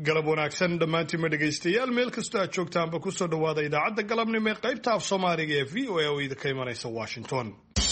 galab wanaagsan dhammaantiin dhegaystayaal meel kastoo aad joogtaanba ku soo dhawaada idaacadda galabnimo ee qaybta af Soomaaliga ee VOA oo idinka imanaysa Washington.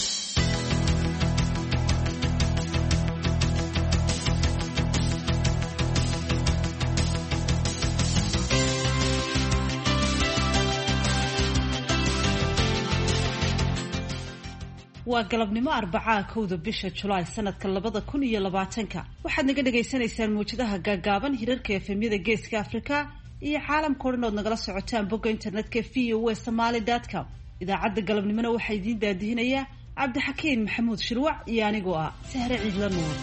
waa galabnimo Arbacaa 1 bisha Julaay sanadka 2020 waxaad naga dhageysanaysaan muujadaha gaagaaban hirarka efemyada Geeska Afrika iyo caalamka oo dhan oo nagala socotaan bogga internetka voasomali.com. idaacadda galabnimona waxaa idiin daadihinaya Cabdixakiin Maxamuud Shirwac iyo anigoo ah Sahre Ciidla Nuur.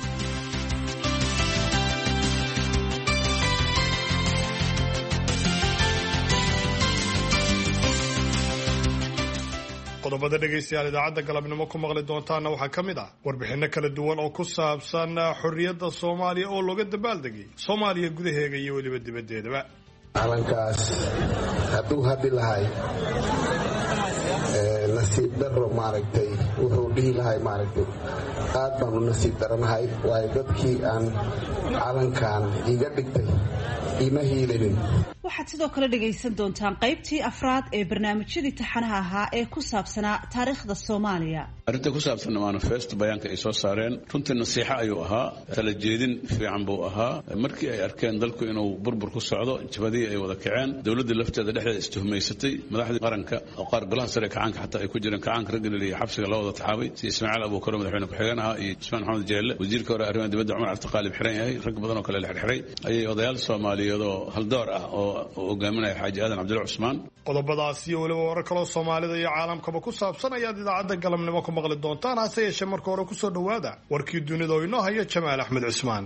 qodobada dhegaystayaal idaacadda galabnimo ku maqli doontaana waxaa ka mid ah warbixino kala duwan oo ku saabsan xorriyadda Soomaaliya oo looga dabaaldegay Soomaaliya gudaheega iyo waliba dibaddeedaba. calankaas hadduu haddi lahay nasiib darro maaragtay wuxuu dhihi lahay maaragtay aad baan u nasiib daranahay waayo dadkii aan calankan iga dhigtay ima hiilanin. waxaad sidoo kale dhegaysan doontaan qaybtii afraad ee barnaamijyadii taxanaha ahaa ee ku saabsanaa taariikhda Soomaaliya. arrinta ku saabsan manifest bayaanka ay soo saareen runtii nasiixa ayuu ahaa, tala jeedin fiican buu ahaa. markii ay arkeen dalku inuu burbur ku socdo, jabadii ay wada kaceen, dawladda lafteeda dhexdeeda istuhumaysatay, madaxda qaranka oo qaar golaha sare kacaanka xataa ay ku jireen kacaanka raggan iyo xabsiga la wada taxaabay si Ismaaciil Abuukar madaxweyne ku-xigeen ahaa iyo Usmaan Maxamed Jeelle wasiirka hore arrimaha dibadda Cumar Cabdiqaalib xiran yahay, rag badan oo kale la xirxiray ayay odayaal Soomaaliyeed oo haldoor ah oo hogaaminaya Xaaji Aadan Cabdulla Cusmaan. qodobadaas iyo waliba warar kale oo Soomaalida iyo caalamkaba ku saabsan ayaad idaacadda galabnimo ku maqli doontaan. hase yeeshee marka hore ku soo dhawaada warkii dunida oo inoo haya Jamaal Axmed Cusmaan.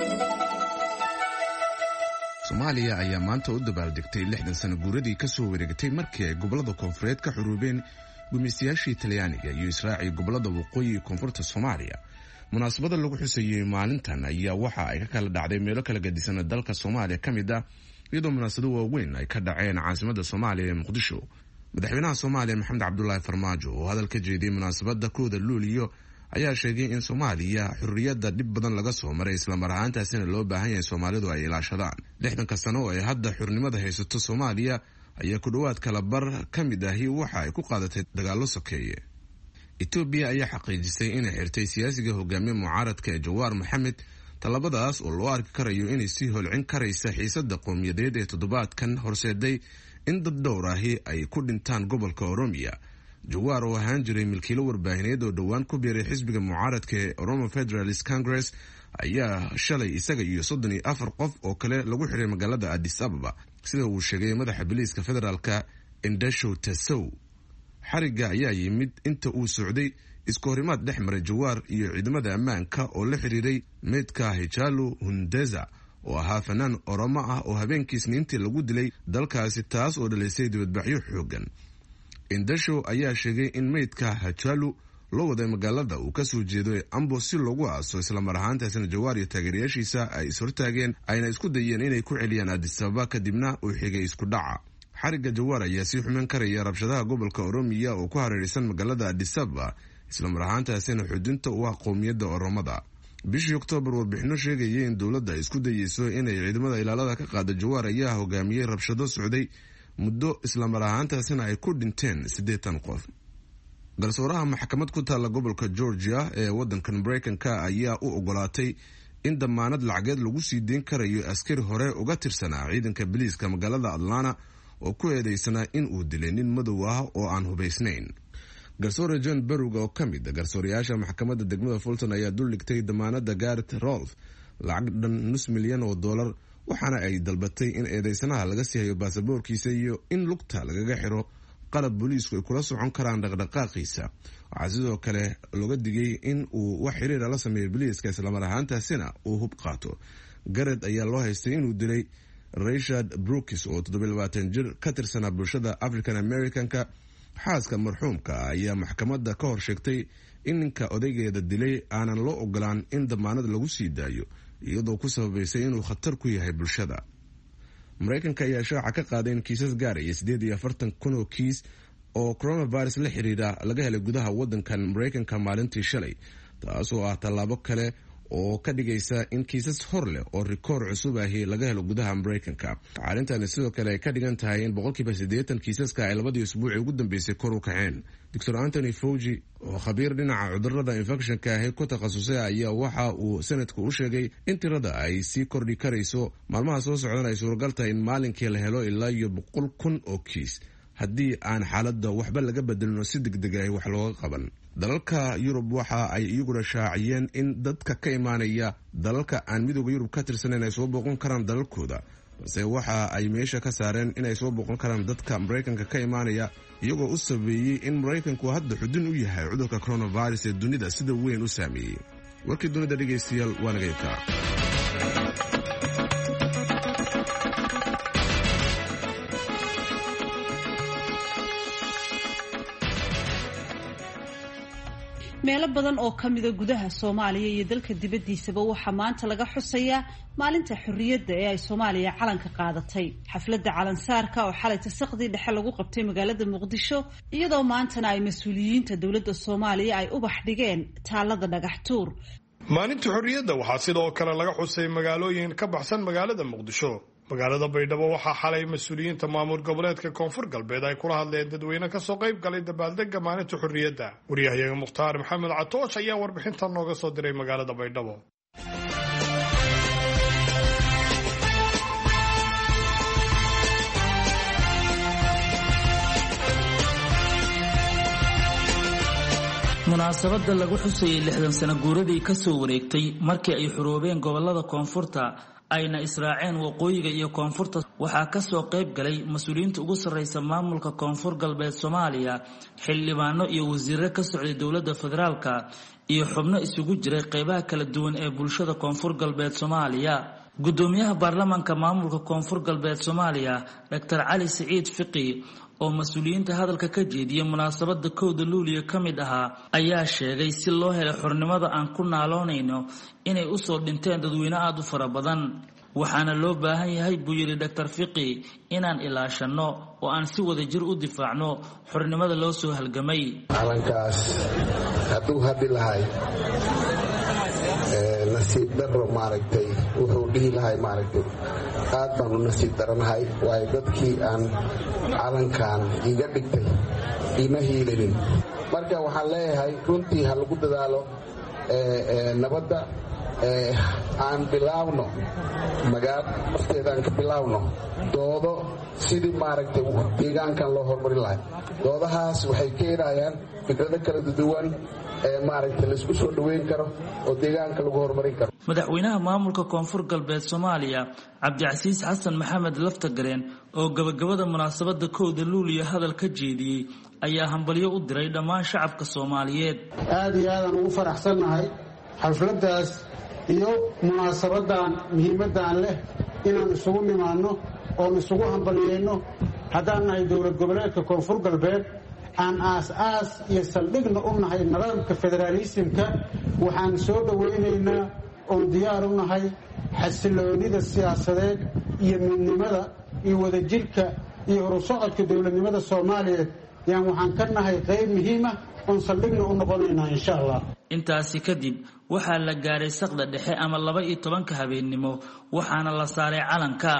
Soomaaliya ayaa maanta u dabaaldegtay 60 sano guuradii ka soo wareegtay markii ay gobolada koonfureed ka xuruubeen gumeystayaashii Talyaaniga iyo Israaciil gobolada waqooyi iyo koonfurta Soomaaliya. munaasabada lagu xusayay maalintan ayaa waxa ay ka kala dhacday meelo kala gedisan dalka Soomaaliya kamid ah, iyadoo munaasabado waaweyn ay ka dhaceen caasimadda Soomaaliya ee Muqdisho. madaxweynaha Soomaaliya Maxamed Cabdullaahi Farmaajo oo hadal ka jeediyay munaasabada 1 Luulyo ayaa sheegay in Soomaaliya xurriyadda dib badan laga soo maray, isla mar ahaantaasina loo baahan yahay Soomaalidu ay ilaashadaan. 60 sano oo ay hadda xurnimada haysato Soomaaliya ayaa ku dhawaad kala bar ka mid ahi waxa ay ku qaadatay dagaallo sokeeye. Itoobiya ayaa xaqiijisay inay xirtay siyaasiga hogaamiye mucaaradka ee Jawaar Maxamed, talabadaas oo loo arki karayo inay sii holcin karaysa xiisadda qowmiyadeed ee toddobaadkan horseeday in dad dhowr ahi ay ku dhintaan gobolka Oromiya. Jawaar oo ahaan jiray milkiilo warbaahineed oo dhowaan ku biiray xisbiga mucaaradka ee Oromo Federalist Congress ayaa shalay isaga iyo 34 qof oo kale lagu xiray magaalada Addis Ababa, sida uu sheegay madaxa biliiska federaalka Indasho Tasow. xariga ayaa yimid inta uu socday isku horimaad dhex maray Jawaar iyo ciidamada ammaanka oo la xiriiray meedka Hachalu Hundeza oo ahaa fanaan Oromo ah oo habeenkii Isniintii lagu dilay dalkaasi, taas oo dhalisay dibadbaxyo xoogan. Indasho ayaa sheegay in meydka Hachalu loo waday magaalada uu ka soo jeedo Ambo si loogu aaso, isla mar ahaantaasina Jawaar iyo taageerayaashiisa ay ishortaageen ayna isku dayeen inay ku celiyaan Addis Ababa, kadibna uu xigay isku dhaca. xariga Jawaar ayaa sii xumeyn karaya rabshadaha gobolka Oromiya oo ku hareeraysan magaalada Addis Ababa, isla mar ahaantaasina xudunta u ah qowmiyadda Oromada. bishii Oktoobar warbixino sheegayay in dowladda ay isku dayeyso inay ciidamada ilaalada ka qaado Jawaar ayaa hogaamiyey rabshado socday muddo, isla mar ahaantaasina ay ku dhinteen 80 qof. garsooraha maxkamad ku taala gobolka Georgia ee wadankan Mareykanka ayaa u ogolaatay in damaanad lacageed lagu sii deyn karayo askari hore uga tirsanaa ciidanka biliiska magaalada Atlanta oo ku eedeysanaa in uu dilay nin madow ah oo aan hubaysnayn. garsoore John Beruga oo ka mid ah garsoorayaasha maxkamadda degmada Fulton ayaa dul dhigtay damaanadda Garrett Rolfe lacag dhan $5 milyan, waxaana ay dalbatay in eedeysanaha laga sii hayo baasaboorkiisa iyo in lugta lagaga xiro qalab booliisku ay kula socon karaan dhaqdhaqaaqiisa. waxaa sidoo kale looga digay in uu wax xiriira la sameeyo biliiska, isla mar ahaantaasina uu hub qaato. Garrett ayaa loo haystay inuu dilay Rayshard Brooks oo 27 jir ka tirsanaa bulshada African Americanka. xaaska marxuumka ayaa maxkamadda ka hor sheegtay in ninka odaygeeda dilay aanan loo ogolaan in damaanad lagu sii daayo, iyadoo ku sababaysay inuu khatar ku yahay bulshada. Mareykanka ayaa shaaca ka qaaday in kiisas gaaraya 48,000 oo kiis oo coronavirus la xiriira laga helay gudaha wadankan Mareykanka maalintii shalay, taasoo ah tallaabo kale oo ka dhigaysa in kiisas hor leh oo rikoor cusub ahi laga helo gudaha Mareykanka. Arintani sidoo kale ay ka dhigan tahay in 80% kiisaska ay labadii usbuuc ugu dambeysay kor u kaceen. Dr. Anthony Fauci oo khabiir dhinaca cudurrada infectionka ah ku takhasusay ayaa waxa uu sanadku u sheegay in tirada ay sii kordhi karayso maalmaha soo socdana ay suuragal tahay in maalinkii la helo ilaa 100,000 oo kiis haddii aan xaaladda waxba laga bedelino si degdeg ah wax looga qaban. dalalka Yurub waxa ay iyaguna shaaciyeen in dadka ka imaanaya dalalka aan midowga Yurub ka tirsaneyn ay soo booqan karaan dalalkooda, balse waxa ay meesha ka saareen in ay soo booqan karaan dadka Mareykanka ka imaanaya iyagoo u sabeeyay in Mareykanku hadda xudun u yahay cudurka coronavirus ee dunida sida weyn u saameeyay. warkii dunida dhageystayaal waa naga intaa. meelo badan oo ka mida gudaha Soomaaliya iyo dalka dibadiisaba waxaa maanta laga xusayaa maalinta xurriyadda ee ay Soomaaliya calanka qaadatay. xafladda calansaarka oo xalay tasaqdii dhexe lagu qabtay magaalada Muqdisho, iyadoo maantana ay mas'uuliyiinta dowladda Soomaaliya ay ubax dhigeen taalada Dhagaxtuur. maalinta xurriyadda waxaa sidoo kale laga xusay magaalooyin ka baxsan magaalada Muqdisho. magaalada Baydhabo waxaa xalay mas'uuliyiinta maamul goboleedka Koonfur Galbeed ay kula hadleen dadweyne ka soo qayb galay dabaaldegga maalinta xurriyadda. wariyahayaga Mukhtaar Maxamed Catoosh ayaa warbixintan nooga soo diray magaalada Baydhabo. munaasabada lagu xusayay 60 sano guuradii ka soo wareegtay markii ay xuroobeen gobolada koonfurta ayna israaceen waqooyiga iyo koonfurta waxaa ka soo qayb galay mas'uuliyiinta ugu sarreysa maamulka Koonfur Galbeed Soomaaliya, xildhibaano iyo wasiirro ka socday dowladda federaalka iyo xubno isugu jiray qaybaha kala duwan ee bulshada Koonfur Galbeed Soomaaliya. gudoomiyaha baarlamaanka maamulka Koonfur Galbeed Soomaaliya Dr. Cali Saciid Fiqi oo mas'uuliyiinta hadalka ka jeediyay munaasabada 1 Luulyo ka mid ahaa ayaa sheegay si loo helo xornimada aan ku naaloonayno inay u soo dhinteen dadweyne aad u fara badan, waxaana loo baahan yahay buu yiri Dr. Fiqi inaan ilaashano oo aan si wada jir u difaacno xornimada loo soo halgamay. calankaas hadduu haddi lahay nasiib darro maaragtay wuxuu dhihi lahay maaragtay aad baan u nasiib daranahay, waayo dadkii aan calankan iga dhigtay ima hiilanin. marka waxaan leeyahay runtii ha lagu dadaalo nabadda, aan bilaawno magaalo nafteedaan ka bilaawno doodo sidii maaragtay deegaankan loo horumarin lahay. doodahaas waxay keenayaan fikrado kala duwan maaragtay la isku soo dhaweyn karo oo deegaanka lagu horumarin karo. madaxweynaha maamulka Koonfur Galbeed Soomaaliya Cabdicasiis Xasan Maxamed Laftagareen oo gabagabada munaasabada 1 Luulyo hadal ka jeediyay ayaa hambalyo u diray dhammaan shacabka Soomaaliyeed. aad iyo aad aan ugu faraxsanahay xafladaas iyo munaasabadan muhiimadan leh inaan isugu nimaano oo isugu hambalyeeno haddaan nahay dowlad goboleedka Koonfur Galbeed aan aas iyo saldhigna u nahay nidaamka federaalismka. waxaan soo dhaweynaynaa oo diyaar u nahay xasiloonida siyaasadeed iyo midnimada iyo wadajirka iyo horusocodka dowladnimada Soomaaliyeed. waxaan ka nahay qayb muhiim ah oo saldhigna u noqonaynaa insha Allah. intaasi kadib waxaa la gaaray saqda dhexe ama 12 habeenimo waxaana la saaray calanka.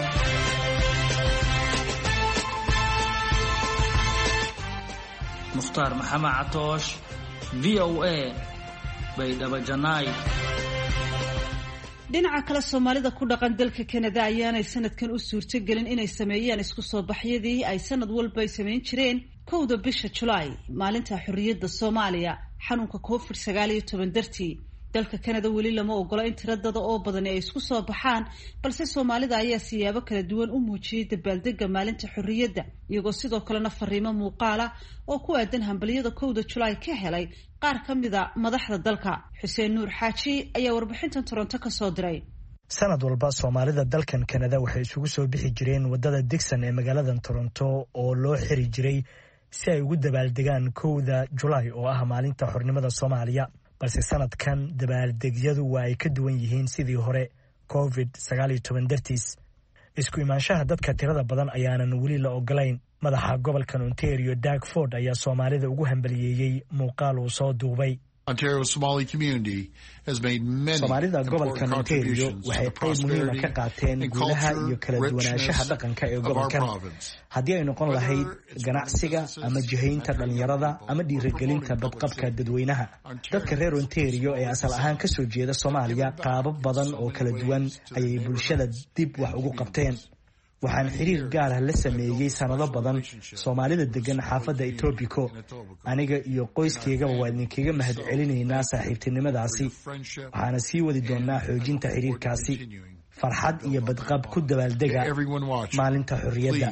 Mukhtaar Maxamed Catoosh, VOA, Baydhabo Janaay. dhinaca kale Soomaalida ku dhaqan dalka Canada ayaanay sanadkan u suurtagelin inay sameeyaan isku soo baxyadii ay sanad walba ay sameyn jireen 1 bisha July, maalinta xurriyadda Soomaaliya. xanuunka COVID-19 dartii dalka Canada weli lama ogola in tiradada oo badan ay isku soo baxaan, balse Soomaalida ayaa siyaabo kala duwan u muujiyay dabaaldegga maalinta xurriyadda, iyagoo sidoo kalena fariimo muuqaala oo ku aadan hambaliyada 1 July ka helay qaar ka mida madaxda dalka. Xuseen Nuur Xaaji ayaa warbixintan Toronto ka soo diray. sanad walba Soomaalida dalkan Canada waxay isugu soo bixi jireen wadada Dixon ee magaalada Toronto oo loo xiri jiray si ay ugu dabaaldegaan 1 July oo ah maalinta xornimada Soomaaliya. balse sanadkan dabaaldegyadu waa ay ka duwan yihiin sidii hore COVID-19 dartiis. isku imaanshaha dadka tirada badan ayaanan weli la ogolayn. madaxa gobolka Ontario Doug Ford ayaa Soomaalida ugu hambaliyeeyay muuqaal uu soo duubay. soomaalida gobolkan ontario waxay qayb muhiima ka qaateen guulaha iyo kala duwanaanshaha dhaqanka ee gobolkan haddii ay noqon lahayd ganacsiga ama jihaynta dhalinyarada ama dhiirigelinta badqabka dadweynaha dadka reer ontario ee asal ahaan kasoo jeeda soomaaliya qaabab badan oo kala duwan ayay bulshada dib wax ugu qabteen waxaan xiriir gaar ah la sameeyey sanado badan soomaalida degan xaafadda Etobicoke aniga iyo qoyskaygaba waa idinkaga mahad celinaynaa saaxiibtinimadaasi waxaana sii wadi doonaa xoojinta xiriirkaasi farxad iyo badqab ku dabaaldega maalinta xorriyadda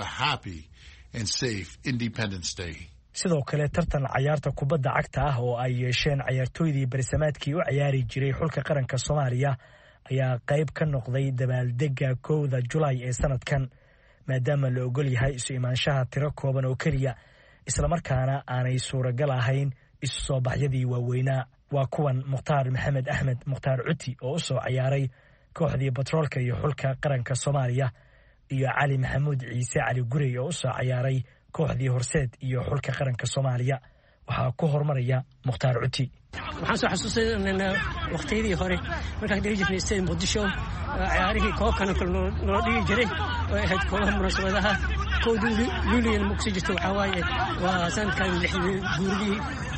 sidoo kale tartan cayaarta kubadda cagta ah oo ay yeesheen cayaartooydii barsamaadkii u ciyaari jiray xulka qaranka Soomaaliya ayaa qayb ka noqday dabaaldega 1 July ee sanadkan maadaama la ogol yahay isu imaanshaha tiro kooban oo kaliya isla markaana aanay suuragal ahayn isu soo baxyadii waaweynaa waa kuwan Mukhtaar Maxamed Axmed Mukhtaar Cuti oo u soo ciyaaray kooxdii Batroolka iyo xulka qaranka Soomaaliya iyo Cali Maxamuud Ciise Cali Gurey oo u soo ciyaaray kooxdii Horseed iyo xulka qaranka Soomaaliya waxaa ku hormaraya Mukhtaar Cuti waxaan soo xasuusanaynaa waqtiyadii hore markaan dhigi jirnay sida Muqdisho ciyaarihii koobkan noo dhigi jiray oo ahayd koobaha munaasabadaha luuliyan muqsi jirta waxaa waaye waa sanadkan 6 guuridii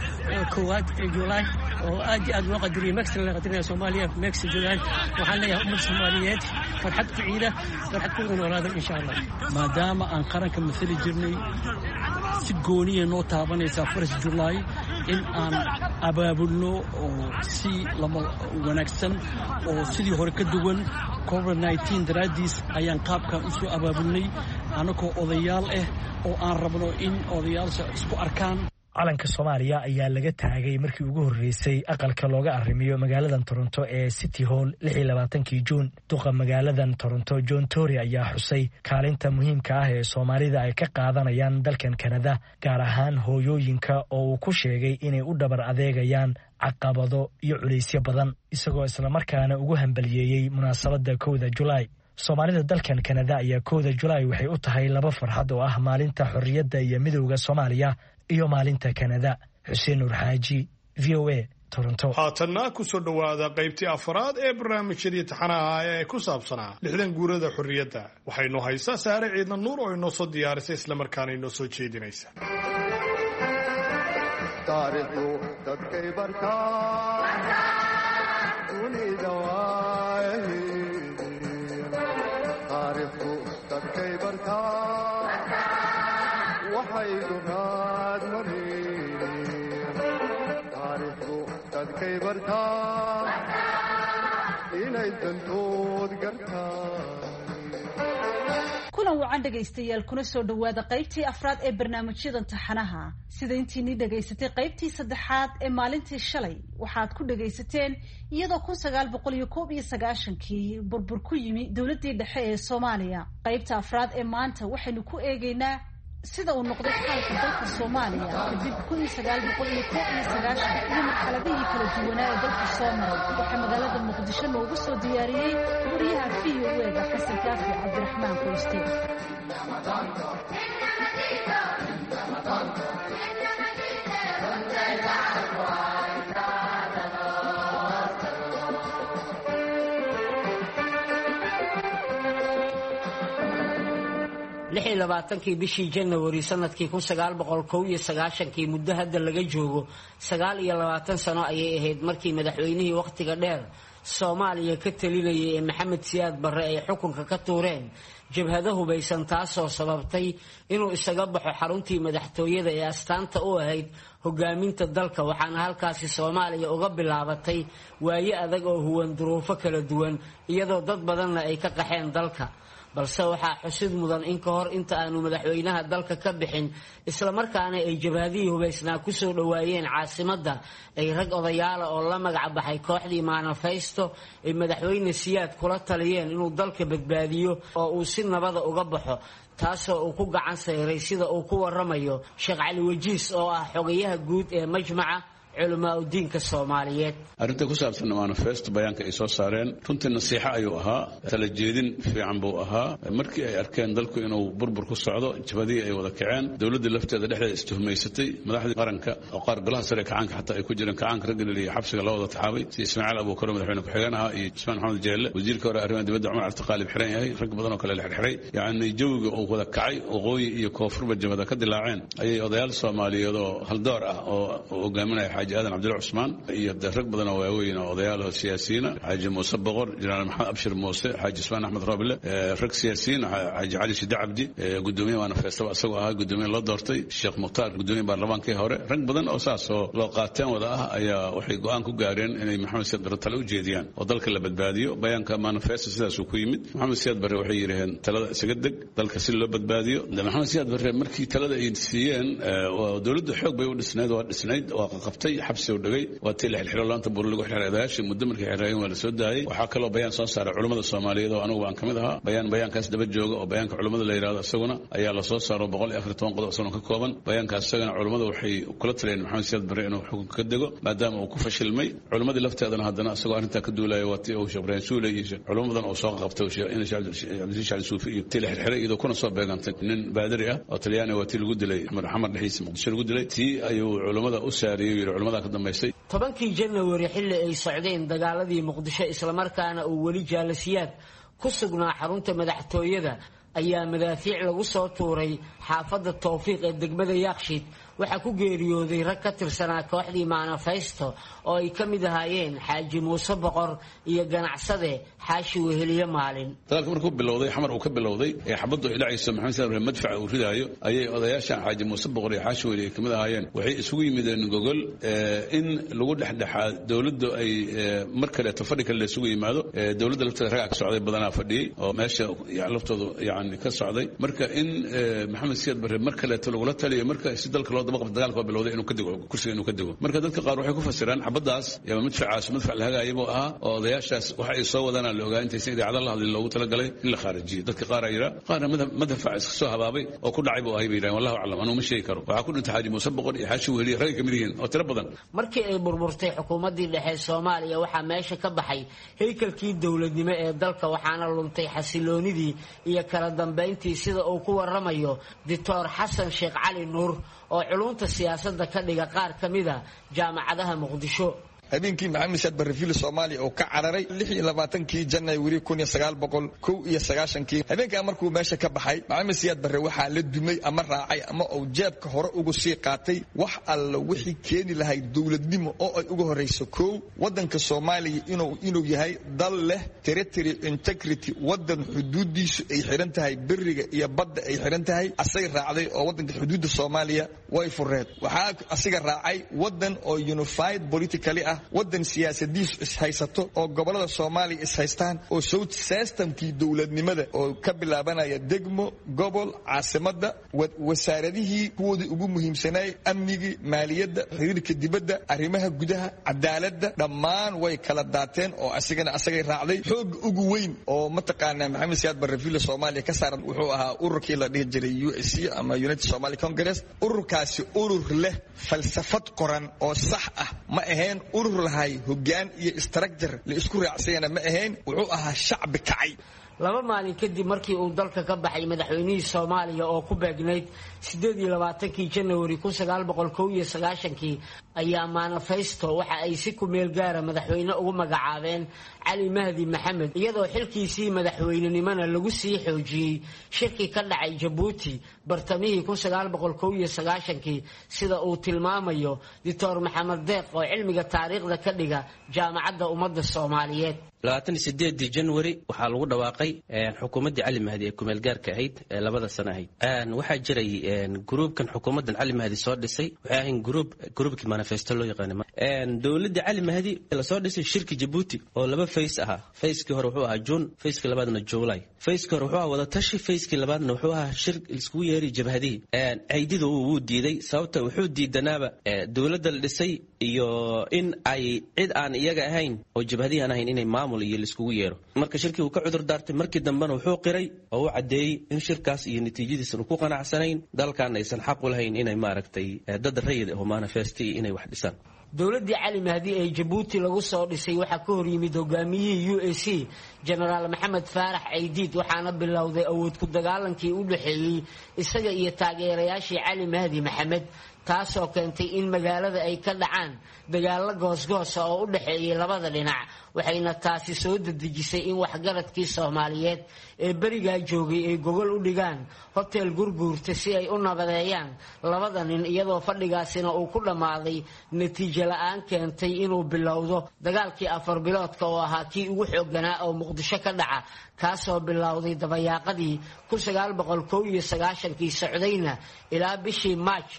1 July oo aad loo qadariyay Mexico la qadariyay Soomaaliya Mexico joogaan waxaan leeyahay ummadda Soomaaliyeed farxad ku ciida farxad ku noolaada insha Allah maadaama aan qaranka masali jirnay si gooniya noo taabanaysa 1 July in aan abaabulno oo si lama wanaagsan oo sidii hore ka duwan COVID-19 daraadiis ayaan qaabkan u soo abaabulnay anagoo odayaal ah oo aan rabno in odayaasha isku arkaan calanka Soomaaliya ayaa laga taagay markii ugu horeysay aqalka looga arrimiyo magaaladan Toronto ee City Hall 26 June duqa magaaladan Toronto John Tory ayaa xusay kaalinta muhiimka ah ee Soomaalida ay ka qaadanayaan dalkan Canada gaar ahaan hooyooyinka oo uu ku sheegay inay u dhabar adeegayaan caqabado iyo culeysyo badan isagoo isla markaana ugu hambaliyeeyay munaasabadda 1 July Soomaalida dalkan Canada ayaa 1 July waxay u tahay laba farxad oo ah maalinta xorriyadda iyo midowga Soomaaliya iyo maalinta Canada Xuseen Nur Xaaji VOA Toronto haatanna ku soo dhawaada qaybtii afraad ee barnaamijyadii taxanaha ee ku saabsanaa 60 guurada xorriyadda waxaynu haysaa Saare Ciidna Nuur oo inoo soo diyaarisay isla markaana inoo soo jeedinaysa taariikhdu dadkay bartaan dunida taariikhdu dadkay bartaan waxay dunaad mareen taariikhdu dadkay bartaan inay dantood gartaan kulan wacan dhegaystayaal kuna soo dhawaada qaybtii afraad ee barnaamijyadan taxanaha sida intiinii dhagaysatay qaybtii saddexaad ee maalintii shalay waxaad ku dhagaysateen iyadoo 1991kii burbur ku yimi dowladdii dhexe ee Soomaaliya qaybta afraad ee maanta waxaynu ku eegaynaa sida uu noqday xaalka dalka Soomaaliya kadib 1991 iyo marxaladihii kala duwanaa ee dalka soo maray waxaa magaalada Muqdisho loogu soo diyaariyey wariyaha VOA Xasan Kaafi Cabdiraxmaan Qoyste 26 bishii January sanadkii 1991 muddo hadda laga joogo 29 sano ayay ahayd markii madaxweynihii waqtiga dheer Soomaaliya ka talinayay ee Maxamed Siyaad Barre ay xukunka ka tuureen jabhado hubaysan taasoo sababtay inuu isaga baxo xaruntii madaxtooyada ee astaanta u ahayd hogaaminta dalka waxaana halkaasi Soomaaliya uga bilaabatay waaye adag oo huwan duruufo kala duwan iyadoo dad badanna ay ka qaxeen dalka balse waxaa xusid mudan in ka hor inta aanu madaxweynaha dalka ka bixin isla markaana ay jabhadihii hubaysnaa ku soo dhawaayeen caasimadda ay rag odayaal oo la magac baxay kooxdii Manifesto ay madaxweyne Siyaad kula taliyeen inuu dalka badbaadiyo oo uu si nabada uga baxo taasoo uu ku gacan sayray sida uu ku waramayo Sheekh Cali Wajiis oo ah xogayaha guud ee majmaca culamaa udiinka Soomaaliyeed. arrinta ku saabsan manifesto bayaanka ay soo saareen runtii nasiixa ayuu ahaa, tala jeedin fiican buu ahaa. markii ay arkeen dalku inuu burbur ku socdo, jabadii ay wada kaceen, dawladda lafteeda dhexdeeda istuhumaysatay, madaxdii qaranka oo qaar golaha sare kacaanka xataa ay ku jireen, kacaanka ragga iyo xabsiga loo wada taxaabay, si Ismaaciil Abuukar madaxweyne ku-xigeen ahaa iyo Ismaan Maxamed Jeelle wasiirka hore arrimaha dibadda Cumar Cabdiqaalib xiran yahay, rag badan oo kale la xirxiray. yacni jawiga uu wada kacay, waqooyi iyo koonfurba jabada ka dilaaceen, ayay odayaal Soomaaliyeed oo haldoor ah oo hogaaminaya Xaaji Aadan Cabdulla Cusmaan iyo rag badan oo waaweyn oo odayaal oo siyaasiyiin ah, Xaaji Muuse Boqor, Jenaraal Maxamed Abshir Muuse, Xaaji Ismaan Axmed Roble, rag siyaasiyiin, Xaaji Cali Shide Cabdi, gudoomiye manifesto asagoo ahaa gudoomiye loo doortay, Sheekh Mukhtaar gudoomiye baarlamaankii hore, rag badan oo saas oo loo qaateen wada ah ayaa waxay go'aan ku gaareen inay Maxamed Siyaad Barre talo u jeediyaan oo dalka la badbaadiyo. bayaanka manifesto sidaas uu ku yimid. Maxamed Siyaad Barre waxay yiraahdeen talada isaga deg, dalka si loo badbaadiyo. Maxamed Siyaad Barre markii talada ay siiyeen, dawladdu xoog bay u dhisnayd, waa qabtay, xabsi u dhigay, waa tii la xilxilo laanta buur lagu xilxilay odayaashii muddo markay xirayeen waa la soo daayay. waxaa kaloo bayaan soo saaray culimmada Soomaaliyeed oo anigu aan ka mid ahaa, bayaankaas daba jooga oo bayaanka culimmada la yiraahdo isaguna ayaa la soo saaro 114 qodob sano ka kooban. bayaankaas isagana culimmadu waxay kula taliyeen Maxamed Siyaad Barre inuu xukunka ka dego maadaama uu ku fashilmay. culimmadii lafteedana haddana isagoo arrintaa ka duulaya waa tii uu Sheekh Ibraahim Suule iyo culimmadan oo soo qabtay Cabdilcasiis Ali Suufi iyo tii la xirxiray iyadoo kuna soo beegantay nin baadari ah oo Talyaani waa tii lagu dilay xamar dhexdiisa Muqdisho lagu dilay. tii ayuu culimmada u saariyay yiri culimmada ka dambeysay 10 January xilli ay socdeen dagaaladii Muqdisho isla markaana uu wali jaalasiyaad ku sugnaa xarunta madaxtooyada ayaa madaafiic lagu soo tuuray xaafadda Tawfiiq ee degmada Yaaqshiid. waxaa ku geeriyooday rag ka tirsanaa kooxdii manifesto oo ay ka mid ahaayeen Xaaji Muuse Boqor iyo ganacsade Xaashi Weheliye Maalin. dagaalka markuu bilowday xamar uu ka bilowday ee xabaddu ilaaciisa Maxamed Siyaad Barre madfac uu ridaayo ayay odayaasha Xaaji Muuse Boqor iyo Xaashi Weheliye ka mid ahaayeen. waxay isugu yimideen gogol in lagu dhexdhexaa dawladdu ay mar kale fadhi kale isugu yimaado. dawladda lafteeda rag ka socday badanaa fadhiyay oo meesha laftoodu yacni ka socday. marka in Maxamed Siyaad Barre mar kale lagula taliyo marka si dalka loo dagaalka bilowday inuu ka digo kursiga inuu ka digo. marka dadka qaar waxay ku fasiraan xabadaas iyo madfacaas madfac la hagaayay ahaa oo odayaashaas waxa ay soo wadaan la ogaa intay idaacada la hadlay loogu talagalay in la kharijiyo. dadka qaar ay yiraahdaan qaar madfac iska soo habaabay oo ku dhacay buu ahay bay wallahu a'lam anuu ma sheegi karo. waxa ku dhintay Xaaji Muuse Boqor iyo Xaashi Weheliye rag ka mid yihiin oo tiro badan. markii ay burburtay xukuumaddii dhexe Soomaaliya waxaa meesha ka baxay haykalkii dawladnimo ee dalka, waxaana luntay xasiloonidii iyo kala dambeyntii sida uu ku waramayo Dr. Xasan Sheekh Cali Nuur oo culumta siyaasadda ka dhiga qaar ka mid ah jaamacadaha Muqdisho. habeenkii Maxamed Siyaad Barre fil Soomaaliya oo ka cararay 26 Janaayo 1990 habeenka markuu meesha ka baxay Maxamed Siyaad Barre waxa la dumay ama raacay ama uu jeebka hore ugu sii qaatay wax alla wixii keeni lahayd dawladnimo oo ay ugu horeyso koow wadanka Soomaaliya inuu yahay dal leh territory integrity, wadan xuduudiisu ay xiran tahay bariga iyo badda ay xiran tahay. asay raacday oo wadanka xuduudda Soomaaliya way fureed. waxa asiga raacay wadan oo unified politically ah, wadan siyaasadiisu is haysato oo gobolada Soomaaliya is haystaan oo south systemkii dawladnimada oo ka bilaabanaya degmo gobol caasimada wasaaradihii kuwoodii ugu muhiimsanay amnigii maaliyadda xiriirka dibadda arrimaha gudaha cadaaladda dhammaan way kala daateen oo asagay raacday. xoog ugu weyn oo mataqaanaa Maxamed Siyaad Barre fil Soomaaliya ka saaran wuxuu ahaa ururkii la dhihi jiray USC ama United Somali Congress. ururkaasi urur leh falsafad qoran oo sax ah ma ahayn urur lahay hoggaan iyo structure la isku raacsayna ma ahayn. wuxuu ahaa shacbi kacay. 2 maalin kadib markii uu dalka ka baxay madaxweynihii Soomaaliya oo ku beegnayd 28 January 1991 ayaa manifesto waxa ay si ku meel gaara madaxweyne ugu magacaabeen Cali Mahdi Maxamed, iyadoo xilkiisii madaxweynenimada lagu sii xoojiyay shirki ka dhacay Djibouti bartamihii 1991 sida uu tilmaamayo Dr. Maxamed Deeq oo cilmiga taariikhda ka dhiga jaamacadda ummadda Soomaaliyeed. 28 January waxaa lagu dhawaaqay xukuumadda Cali Mahdi ee kumeel gaarka ahayd ee 2 sano ahayd. waxaa jiray groupkan xukuumaddan Cali Mahdi soo dhisay waxay ahayn groupkii manifesto loo yaqaan. dawladda Cali Mahdi la soo dhisay shirki Djibouti oo 2 phase ahaa. phase-kii hore wuxuu ahaa June, phase-kii labaadna July. phase-kii hore wuxuu ahaa wada tashi, phase-kii labaadna wuxuu ahaa shir isku yeeri jabhadii. ciididu wuu diiday sababta wuxuu diidanaaba dawladda la dhisay iyo in ay cid aan iyaga ahayn oo jabhadii aan ahayn inay maamul iyo iskugu yeero. marka shirkii uu ka cudur daartay markii dambena wuxuu qiray oo uu cadeeyay in shirkaas iyo natiijadiisa uu ku qanacsanayn dalkan aysan xaq u lahayn inay maaragtay dad rayid oo manifesti inay wax dhisaan. dowladdii cali mahdi ee jabuuti lagu soo dhisay waxaa ka hor yimid hogaamiyihii UAC jenaraal maxamed faarax caydiid waxaana bilowday awood ku dagaalankii u dhaxeeyey isaga iyo taageerayaashii cali mahdi maxamed taasoo keentay in magaalada ay ka dhacaan dagaalo goosgoosa oo u dhaxeeyay labada dhinac waxayna taasi soo dedejisay in waxgaradkii Soomaaliyeed ee bariga joogay ay gogol u dhigaan hotel Gurguurta si ay u nabadeeyaan labada nin iyadoo fadhigaasina uu ku dhamaaday natiijo la'aan keentay inuu bilowdo dagaalkii 4 biloodka oo ahaa kii ugu xoogganaa oo Muqdisho ka dhaca kaasoo bilowday dabayaaqadii 1991 socdayna ilaa bishii March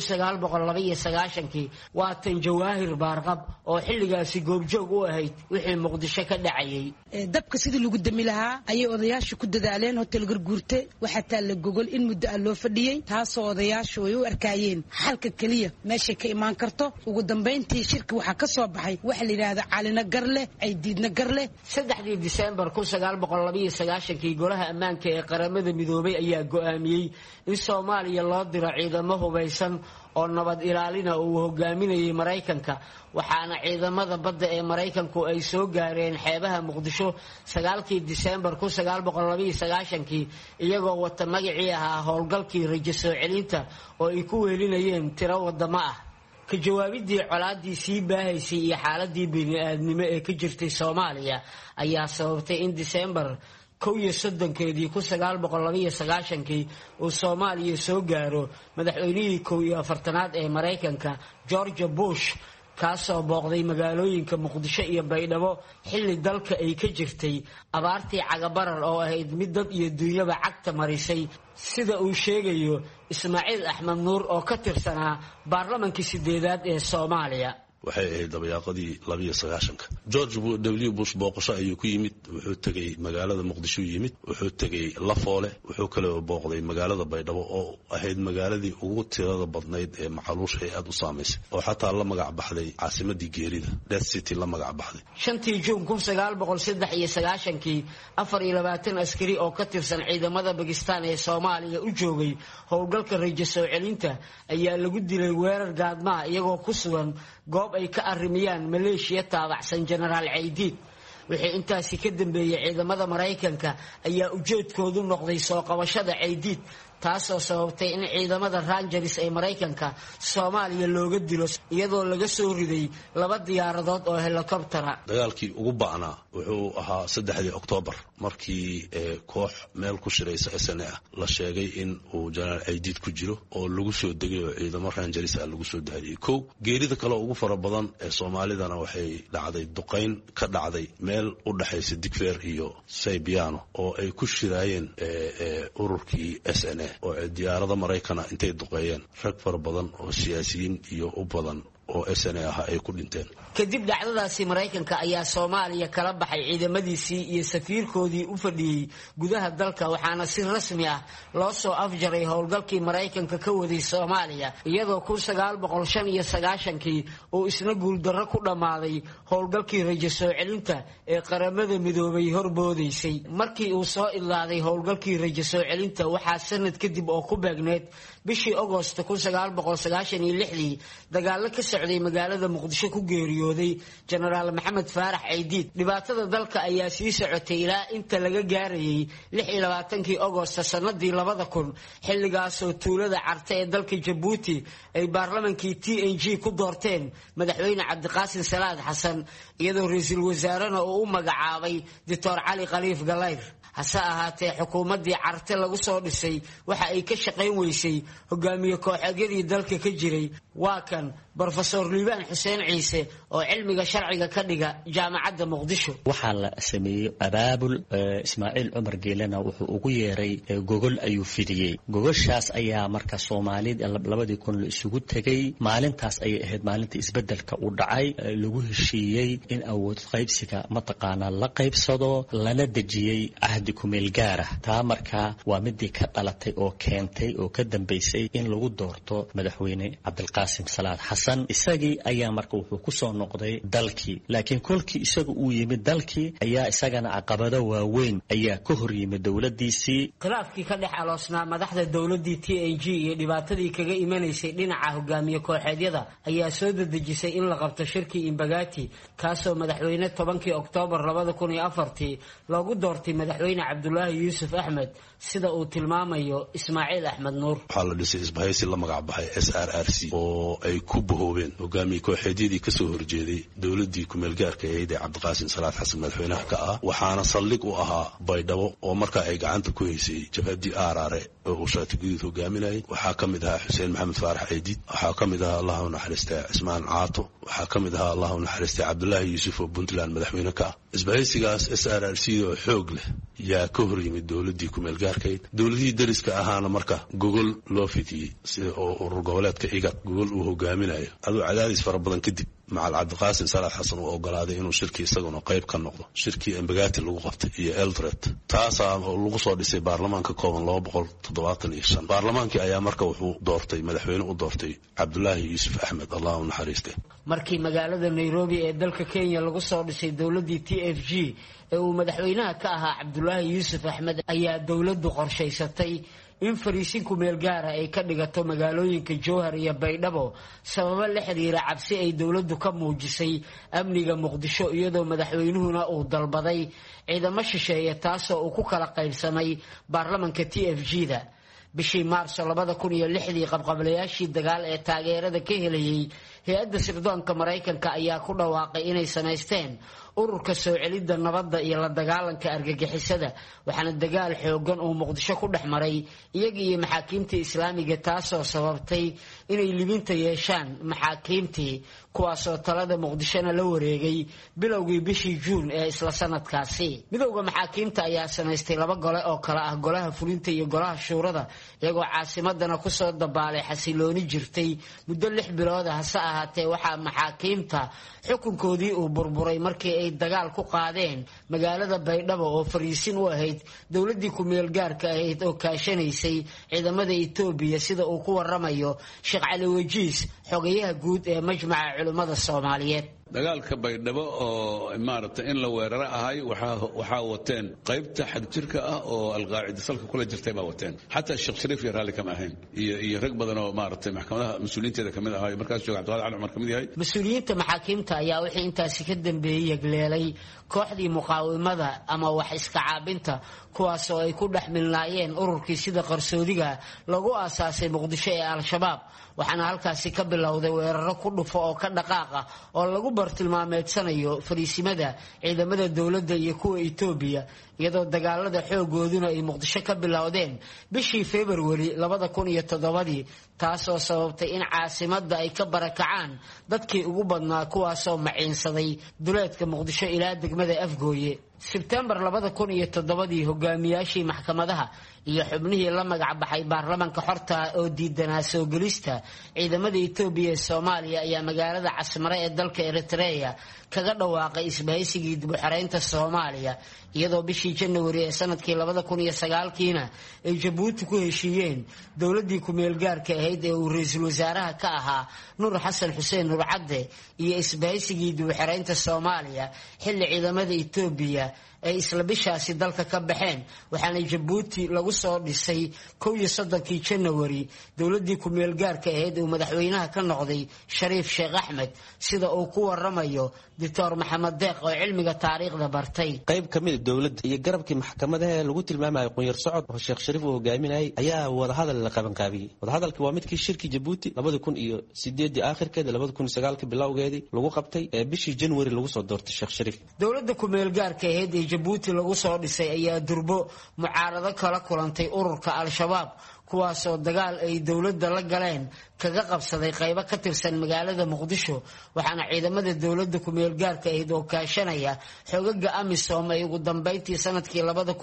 1992 waa tan Jawaahir Baarqab oo xilligaasi goobjoog u ahayd wixii Muqdisho ka dhacayay dabka sidii lagu dami lahaa ayay odayaashu ku dadaaleen hotel Gurguurte waxa taa la gogol in muddo loo fadhiyay taasoo odayaashu ay u arkayeen xalka kaliya meesha ka imaan karto ugu dambeyntii shirka waxa ka soo baxay waxa la yiraahdo calina garle ay diidna garle 3 December 1992 golaha ammaanka ee qaramada midoobay ayaa go'aamiyay in Soomaaliya loo diro ciidamo hubeysan oo nabad ilaalina uu hogaaminayay Mareykanka waxaana ciidamada badda ee Mareykanku ay soo gaareen xeebaha Muqdisho 9 December 1992 iyagoo wata magacii ahaa howlgalkii rajo soo celinta oo ay ku weelinayeen tiro wadamo ah ka jawaabidii colaadii sii baahaysay iyo xaaladii bini'aadnimo ee ka jirtay Soomaaliya ayaa sababtay in December 1992 uu Soomaaliya soo gaaro madaxweynihii 41aad ee Mareykanka George Bush kaasoo booqday magaalooyinka Muqdisho iyo Baydhabo xilli dalka ay ka jirtay abaartii cagabarar oo ahayd mid dad iyo dunyaba cagta marisay sida uu sheegayo Ismaaciil Axmed Nuur oo ka tirsanaa baarlamaanka 8aad ee Soomaaliya waxay ahayd dabayaaqadii 92 George W Bush booqasho ayuu ku yimid wuxuu tagay magaalada Muqdisho yimid wuxuu tagay Lafoole wuxuu kale oo booqday magaalada Baydhabo oo ahayd magaaladii ugu tirada badnayd ee macaluusha ay aad u saameysay oo xataa la magac baxday caasimadii geerida Death City la magac baxday 5 Juun 1993 24 askari oo ka tirsan ciidamada Pakistan ee Soomaaliya u joogay howlgalka rajo soo celinta ayaa lagu dilay weerar gaadma iyagoo ku sugan goob ay ka arrimiyaan Maleeshiya taabacsan General Caydiid wixii intaasi ka dambeeyay ciidamada Mareykanka ayaa ujeedkoodu noqday soo qabashada Caydiid taasoo sababtay in ciidamada Rangers ee Mareykanka Soomaaliya looga dilo iyadoo laga soo riday 2 diyaaradood oo helicoptera dagaalkii ugu ba'naa wuxuu ahaa 3 October markii koox meel ku shiraysa SNA la sheegay in uu General Caydiid ku jiro oo lagu soo degay oo ciidamada Rangers lagu soo daadiyay geerida kale ugu fara badan ee Soomaalidana waxay dhacday duqeyn ka dhacday meel u dhaxaysa Digfeer iyo Saybiano oo ay ku shiraayeen ururkii SNA oo diyaarada Mareykan intay duqeeyeen rag fara badan oo siyaasiyiin iyo u badan oo SNA ah ay ku dhinteen kadib dhacdadaasi Mareykanka ayaa Soomaaliya kala baxay ciidamadiisii iyo safiirkoodii u fadhiyay gudaha dalka waxaana si rasmi ah loo soo afjaray howlgalkii Mareykanka ka waday Soomaaliya iyadoo 1995 uu isna guuldarro ku dhamaaday howlgalkii rajo soo celinta ee qaramada midoobay horboodaysay markii uu soo ilaaday howlgalkii rajo soo celinta waxaa sanad kadib oo ku beegneed bishii August 1996 dagaalo ka socday magaalada Muqdisho ku geeriyooday General Maxamed Faarax Caydiid dhibaatada dalka ayaa sii socotay ilaa inta laga gaarayay 26 August sanadii 2000 xilligaasoo tuulada Carte ee dalka Jabuuti ay baarlamaankii TNG ku doorteen madaxweyne Cabdiqaasim Salaad Xasan iyadoo ra'iisul wasaarena uu u magacaabay Dr. Cali Khaliif Galayr hase ahaatee xukuumadii Carte lagu soo dhisay waxa ay ka shaqayn weysay hogaamiye kooxeedyadii dalka ka jiray waa kan Professor Liibaan Xuseen Ciise oo cilmiga sharciga ka dhiga jaamacadda Muqdisho waxa la sameeyay abaabul Ismaaciil Cumar Geelana wuxuu ugu yeeray gogol ayuu fidiyay gogoshaas ayaa marka Soomaalida 2000 isugu tagay maalintaas ay ahayd maalinta isbedelka u dhacay lagu heshiiyay in awood qaybsiga mataqaana la qaybsado lana dejiyay ahdi kumeel gaar ah taa marka waa midii ka dhalatay oo keentay oo ka dambeysay in lagu doorto madaxweyne Cabdiqaasim Salaad Xasan xasan isagii ayaa marka wuxuu ku soo noqday dalkii laakiin kolkii isaga uu yimid dalkii ayaa isagana caqabado waaweyn ayaa ka hor yimid dowladiisii. khilaafkii ka dhex aloosnaa madaxda dowladii TAG iyo dhibaatadii kaga imanaysay dhinaca hogaamiye kooxeedyada ayaa soo dedejisay in la qabto shirkii Imbagati kaasoo madaxweyne 10 Oktoobar 2004 loogu doortay madaxweyne Cabdullaahi Yuusuf Axmed sida uu tilmaamayo Ismaaciil Axmed Nuur. waxaa la dhisay isbahaysi la magac baxay SRRC oo ay ku bahoobeen hogaamiye kooxeedyadii ka soo horjeeday dowladii ku meel gaarka ahayd ee Cabdiqaasim Salaad Xasan madaxweynaha ka ah waxaana saldhig u ahaa Baydhabo oo markaa ay gacanta ku haysay jabhadii Aaraare oo uu shaati guduud hogaaminayay. waxaa ka mid ahaa Xuseen Maxamed Faarax Ciidid, waxaa ka mid ahaa Allahu naxariistay Cismaan Caato, waxaa ka mid ahaa Allahu naxariistay Cabdullaahi Yuusuf oo Puntland madaxweyne ka ah. isbahaysigaas SRRC oo xoog leh yaa ka hor yimid dowladii ku meel gaarkayd. dowladii dariska ahaana marka gogol loo fidiyey sida oo urur goboleedka IGAD gogol uu hogaaminayo adoo cadaadis fara badan kadib macal Cabdiqaasim Salaad Xasan uu ogolaaday inuu shirkii isaguna qayb ka noqdo. shirkii Imbagati lagu qabtay iyo Eldoret taasaa lagu soo dhisay baarlamaanka kooban 275. baarlamaankii ayaa marka wuxuu doortay madaxweyne u doortay Cabdullaahi Yuusuf Axmed Allahu naxariiste. markii magaalada Nairobi ee dalka Kenya lagu soo dhisay dowladii TFG ee uu madaxweynaha ka ahaa Cabdullaahi Yuusuf Axmed ayaa dowladdu qorshaysatay in fariisinku meel gaara ay ka dhigato magaalooyinka Jowhar iyo Baydhabo sababo la xiriira cabsi ay dowladdu ka muujisay amniga Muqdisho iyadoo madaxweynuhuna uu dalbaday ciidamo shisheeye taasoo uu ku kala qaybsamay baarlamaanka TFG-da. bishii Maarso 2006 qabqablayaashii dagaal ee taageerada ka helayay hay'adda sirdoonka Mareykanka ayaa ku dhawaaqay inay samaysteen ururka soo celidda nabadda iyo la dagaalanka argagixisada waxaana dagaal xoogan oo Muqdisho ku dhexmaray iyaga iyo maxaakiimta Islaamiga taasoo sababtay inay libinta yeeshaan maxaakiimtii kuwaasoo talada Muqdishona la wareegay bilowgii bishii Juun ee isla sanadkaasi. midowga maxaakiimta ayaa samaystay 2 gole oo kala ah golaha fulinta iyo golaha shuurada iyagoo caasimadana ku soo dabaalay xasilooni jirtay muddo 6 bilood hase ahaatee waxaa maxaakiimta xukunkoodii uu burburay markii ay dagaal ku qaadeen magaalada Baydhabo oo fariisin u ahayd dowladii ku meel gaarka ahayd oo kaashanaysay ciidamada Itoobiya sida uu ku waramayo Sheekh Cali Wajiis xogayaha guud ee majmaca culimada Soomaaliyeed. dagaalka Baydhabo oo imaarata in la weeraro ahay waxa wateen qaybta xadjirka ah oo alqaacida salka kula jirtay baa wateen xataa Sheekh Shariif iyo raali kama ahayn iyo rag badan oo maarata maxkamadaha mas'uuliyiinteeda kamid ahaa markaas jooga Cabdi Cali Umar kamid yahay. mas'uuliyiinta maxaakiimta ayaa wixii intaasi ka dambeeyay galeelay kooxdii muqaawimada ama wax iska caabinta kuwaas oo ay ku dhaxmilnaayeen ururkii sida qarsoodiga lagu aasaasay Muqdisho ee Al-Shabaab waxaana halkaasi ka bilowday weeraro ku dhufo oo ka dhaqaaqa oo lagu bartilmaameedsanayo fariisimada ciidamada dowladda iyo kuwa Itoobiya iyadoo dagaalada xoogooduna ay Muqdisho ka bilowdeen bishii February 2007 taasoo sababtay in caasimadda ay ka barakacaan dadkii ugu badnaa kuwaasoo maciinsaday duleedka Muqdisho ilaa degmada Afgooye. September 2007 hogaamiyaashii maxkamadaha iyo xubnihii la magac baxay baarlamaanka xorta oo diidanaa soo gelista ciidamada Itoobiya ee Soomaaliya ayaa magaalada Casmare ee dalka Eritrea kaga dhawaaqay isbahaysigii dib u xareynta Soomaaliya iyadoo bishii January ee sanadkii 2009 ay Jabuuti ku heshiiyeen dowladii ku meel gaarka ahayd ee uu ra'iisul wasaaraha ka ahaa Nuur Xasan Xuseen Nuur Cadde iyo isbahaysigii dib u xareynta Soomaaliya xilli ciidamada Itoobiya ay isla bishaasi dalka ka baxeen waxaana Jabuuti lagu soo dhisay 31 January dowladii ku meel gaarka ahayd uu madaxweynaha ka noqday Shariif Sheekh Axmed sida uu ku waramayo Dr. Maxamed Deeq oo cilmiga taariikhda bartay. qayb kamid dowladda iyo garabkii maxkamadaha lagu tilmaamayo qunyar socod oo Sheekh Shariif uu hogaaminayay ayaa wada hadal la qaban qaabiyay. wada hadalkii waa midkii shirkii Jabuuti 2008 aakhirkeeda 2009 bilowgeedii lagu qabtay bishii January lagu soo doortay Sheekh Shariif. dowladda ku meel gaarka ahayd Jabuuti lagu soo dhisay ayaa durbo mucaarado kala kulantay ururka Al-Shabaab kuwaasoo dagaal ay dowladda la galeen kaga qabsaday qaybo ka tirsan magaalada Muqdisho waxaana ciidamada dowladda ku meel gaarka ahayd oo kaashanaya xogaga AMISOM ay ugu dambeyntii sanadkii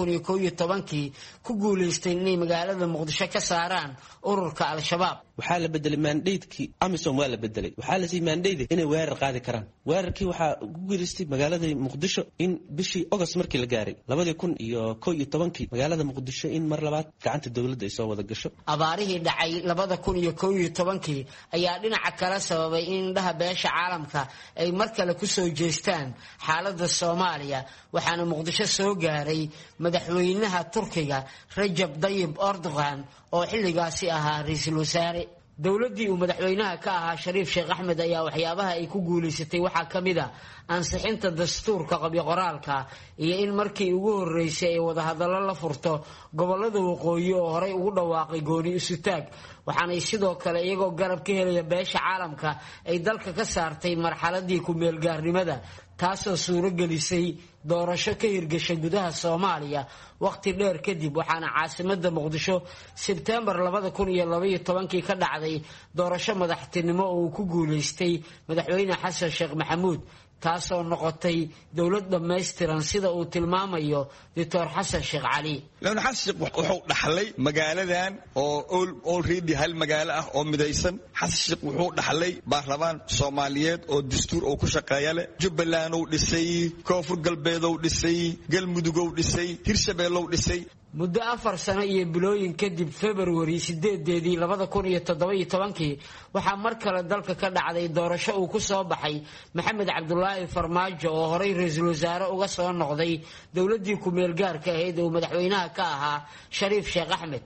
2011 ku guuleysteen inay magaalada Muqdisho ka saaraan ururka Al-Shabaab. waxaa la bedelay mandatekii AMISOM waa la bedelay waxaa la siiyay mandate inay weerar qaadi karaan weerarkii waxaa ugu guuleystay magaalada Muqdisho in bishii August markii la gaaray 2011 magaalada Muqdisho in mar labaad gacanta dowladda ay soo wada gasho. abaarihii dhacay 2011 ayaa dhinaca kale sababay in indhaha beesha caalamka ay mar kale ku soo jeestaan xaaladda Soomaaliya waxaana Muqdisho soo gaaray madaxweynaha Turkiga Rajab Tayyip Erdogan oo xilligaasi ahaa ra'iisul wasaare. dowladii uu madaxweynaha ka ahaa Shariif Sheekh Axmed ayaa waxyaabaha ay ku guuleysatay waxaa kamid ah ansixinta dastuurka qabyo qoraalka iyo in markii ugu horeysay ay wada hadallo la furto gobolada waqooyi oo horey ugu dhawaaqay gooni isu taag waxaana sidoo kale iyagoo garab ka helaya beesha caalamka ay dalka ka saartay marxaladii ku meel gaarnimada taasoo suuro gelisay doorasho ka hirgashay gudaha Soomaaliya waqti dheer kadib waxaana caasimadda Muqdisho Sebtembar 2012 ka dhacday doorasho madaxtinimo oo ku guuleystay madaxweyne Xasan Sheekh Maxamuud taasoo noqotay dawlad dhameystiran sida uu tilmaamayo Dr. Xasan Sheekh Cali. Lana Xasan wuxuu dhaxlay magaaladan oo already hal magaalo ah oo midaysan. Xasan Sheekh wuxuu dhaxlay baarlamaan Soomaaliyeed oo dastuur oo ku shaqeeya leh. Jubbaland uu dhisay, Koonfur Galbeed uu dhisay, Galmudug uu dhisay, Hirshabelle uu dhisay. muddo 4 sano iyo bilooyin kadib February 8 2017 waxaa mar kale dalka ka dhacday doorasho uu ku soo baxay Maxamed Cabdullaahi Farmaajo oo horey ra'iisul wasaare uga soo noqday dawladii ku meel gaarka ahayd oo madaxweynaha ka ahaa Shariif Sheekh Axmed.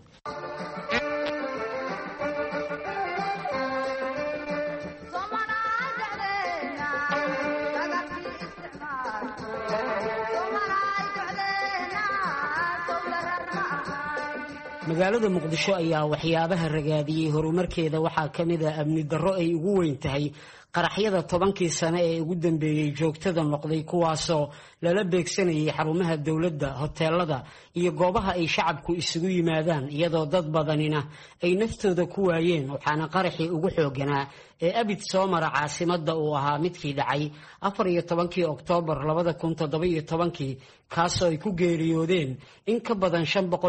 magaalada Muqdisho ayaa waxyaabaha ragaadiyay horumarkeeda waxaa kamid ah amni darro ay ugu weyn tahay qaraxyada 10kii sano ee ugu dambeeyay joogtada noqday kuwaasoo lala beegsanayay xarumaha dawladda hoteelada iyo goobaha ay shacabku isugu yimaadaan iyadoo dad badanina ay naftooda ku waayeen waxaana qaraxii ugu xooganaa ee abid Soomara caasimadda uu ahaa midkii dhacay 14 Oktoobar 2017 kaasoo ay ku geeriyoodeen in ka badan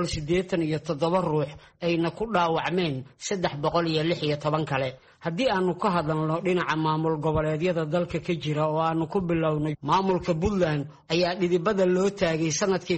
587 ruux ayna ku dhaawacmeen 316 kale. haddii aanu ka hadalno dhinaca maamul goboleedyada dalka ka jira oo aanu ku bilownay maamulka Puntland ayaa dhidibada loo taagay sanadkii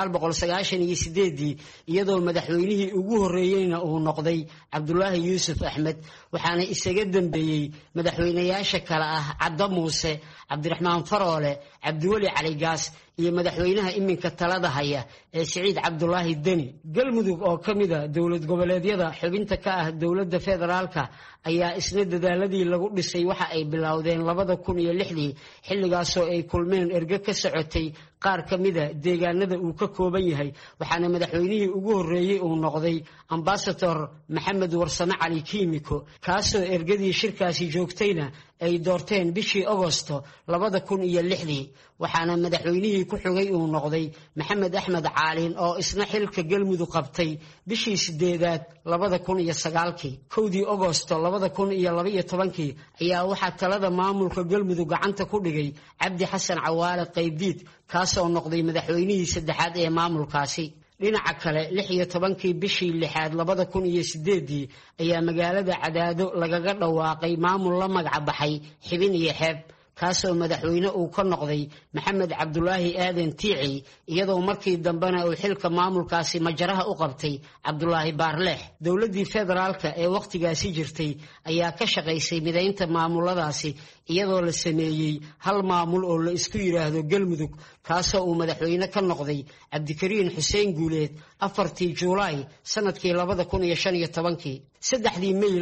1998 iyadoo madaxweynihii ugu horeeyayna uu noqday Cabdullaahi Yuusuf Axmed waxaana isaga dambeeyay madaxweynayaasha kala ah Cadda Muuse, Cabdiraxmaan Faroole, Cabdiwali Cali Gaas iyo madaxweynaha iminka talada haya ee Siciid Cabdullaahi Deni. Galmudug oo kamida dawlad goboleedyada xubinta ka ah dawladda federaalka ayaa isna dadaaladii lagu dhisay waxa ay bilowdeen 2006 xilligaasoo ay kulmeen erga ka socotay qaar kamida deegaanada uu ka kooban yahay waxaana madaxweynihii ugu horeeyay uu noqday Ambassador Maxamed Warsame Cali Kiimiko kaasoo ergadii shirkaasi joogtayna ay doorteen bishii Agoosto 2006 waxaana madaxweynihii ku xigay uu noqday Maxamed Axmed Caalin oo isna xilka Galmudug qabtay bishii 8 2009 kowdii Agoosto 2012 ayaa waxaa talada maamulka Galmudug gacanta ku dhigay Cabdi Xasan Cawaale Qaybdiid kaasoo noqday madaxweynihii saddexaad ee maamulkaasi. dhinaca kale 16 bishii 6 2008 ayaa magaalada Cadaado lagaga dhawaaqay maamul la magac baxay Xibin iyo Xeeb kaasoo madaxweyne uu ka noqday Maxamed Cabdullaahi Aadan Tiici iyadoo markii dambena uu xilka maamulkaasi majaraha u qabtay Cabdullaahi Baarleex. dawladii federaalka ee waqtigaasi jirtay ayaa ka shaqaysay mideynta maamuladaasi iyadoo la sameeyay hal maamul oo la isku yiraahdo Galmudug kaasoo uu madaxweyne ka noqday Cabdikariin Xuseen Guuleed 4 Juulaay sanadkii 2015. 3 May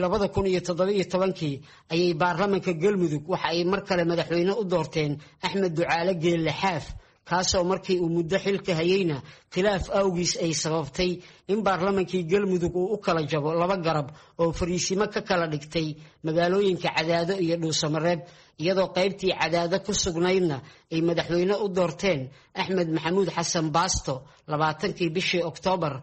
2017 ayay baarlamaanka Galmudug waxa ay mar kale madaxweyne u doorteen Axmed Ducaale Geelle Xaaf kaasoo markii uu muddo xilka hayayna khilaaf awgiis ay sababtay in baarlamaankii Galmudug uu u kala jabo laba garab oo fariisimo ka kala dhigtay magaalooyinka Cadaado iyo Dhuusamareeb iyadoo qaybtii Cadaado ku sugnaydna ay madaxweyne u doorteen Axmed Maxamuud Xasan Baasto 20 bishii Oktoobar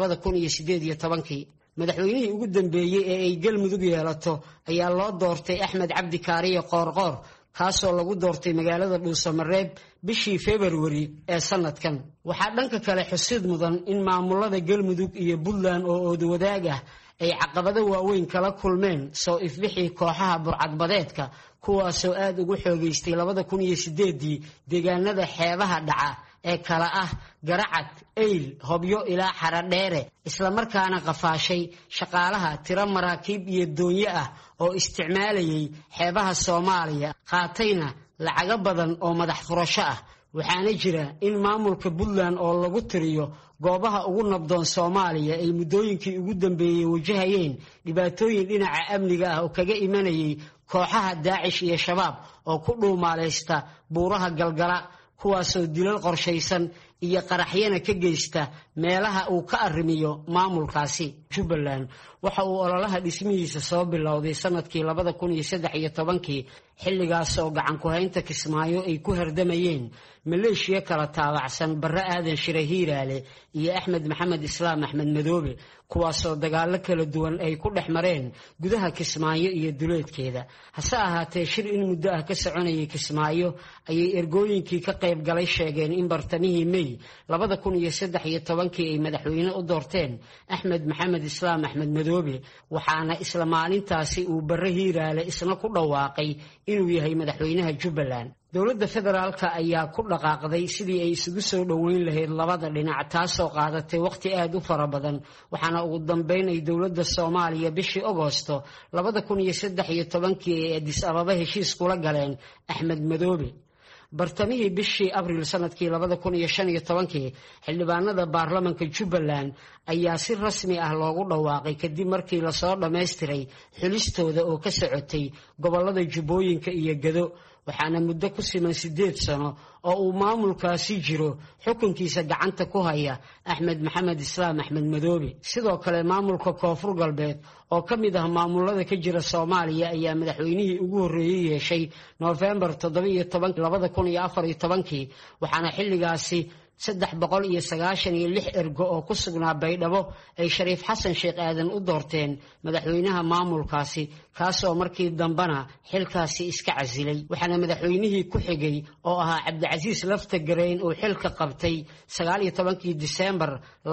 2018. madaxweynihii ugu dambeeyay ee ay Galmudug yeelato ayaa loo doortay Axmed Cabdi Kaariye Qoorqoor kaasoo lagu doortay magaalada Dhuusamareeb bishii February ee sanadkan. waxaa dhanka kale xusid mudan in maamulada Galmudug iyo Puntland oo wadaag ah ay caqabado waaweyn kala kulmeen soo ifbixii kooxaha burcadbadeedka kuwaasoo aad ugu xoogeystay 2008 deegaanada xeebaha dhaca ee kala ah Garacad, Eyl, Hobyo ilaa Xaradheere isla markaana qafaashay shaqaalaha tiro maraakiib iyo doonyo ah oo isticmaalayay xeebaha Soomaaliya qaatayna lacaga badan oo madax furasho ah. waxaana jira in maamulka Puntland oo lagu tiriyo goobaha ugu nabdoon Soomaaliya ay muddooyinkii ugu dambeeyay wajahayeen dhibaatooyin dhinaca amniga ah oo kaga imanayay kooxaha Daacish iyo Shabaab oo ku dhuumaaleysta buuraha Galgala kuwaasoo dilal qorshaysan iyo qaraxyana ka geysta meelaha uu ka arrimiyo maamulkaasi. Jubbaland waxa uu ololaha dhismihiisa soo bilowday sanadkii 2013 xilligaas oo gacan ku haynta Kismaayo ay ku hardamayeen maleeshiya kala taabacsan Barre Aadan Shire Hiiraale iyo Axmed Maxamed Islaam Axmed Madoobe kuwaasoo dagaalo kala duwan ay ku dhex mareen gudaha Kismaayo iyo duleedkeeda. hase ahaatee shir in muddo ah ka soconayay Kismaayo ayay ergooyinkii ka qayb galay sheegeen in bartamihii May 2013 ay madaxweyne u doorteen Axmed Maxamed Islaam Axmed Madoobe waxaana isla maalintaasi uu Barre Hiiraale isna ku dhawaaqay inuu yahay madaxweynaha Jubbaland. dowladda federaalka ayaa ku dhaqaaqday sidii ay isugu soo dhaweyn lahayd labada dhinac taasoo qaadatay waqti aad u fara badan waxaana ugu dambeyn ay dowladda Soomaaliya bishii Agoosto 2013 ee Addis Ababa heshiis kula galeen Axmed Madoobe. bartamihii bishii Abriil sanadkii 2015 xildhibaanada baarlamaanka Jubbaland ayaa si rasmi ah loogu dhawaaqay kadib markii la soo dhameystiray xulistooda oo ka socotay gobolada Jubbooyinka iyo Gado waxaana muddo ku siman 8 sano oo uu maamulkaasi jiro xukunkiisa gacanta ku haya Axmed Maxamed Islaam Axmed Madoobe. sidoo kale maamulka Koonfur Galbeed oo ka mid ah maamulada ka jira Soomaaliya ayaa madaxweynihii ugu horeeyay yeeshay November 17 2014 waxaana xilligaasi 396 ergo oo ku sugnaa Baydhabo ay Shariif Xasan Sheekh Aadan u doorteen madaxweynaha maamulkaasi kaasoo markii dambana xilkaasi iska casilay. waxaana madaxweynihii ku xigay oo ahaa Cabdicasiis Laftagareen oo xilka qabtay 19 December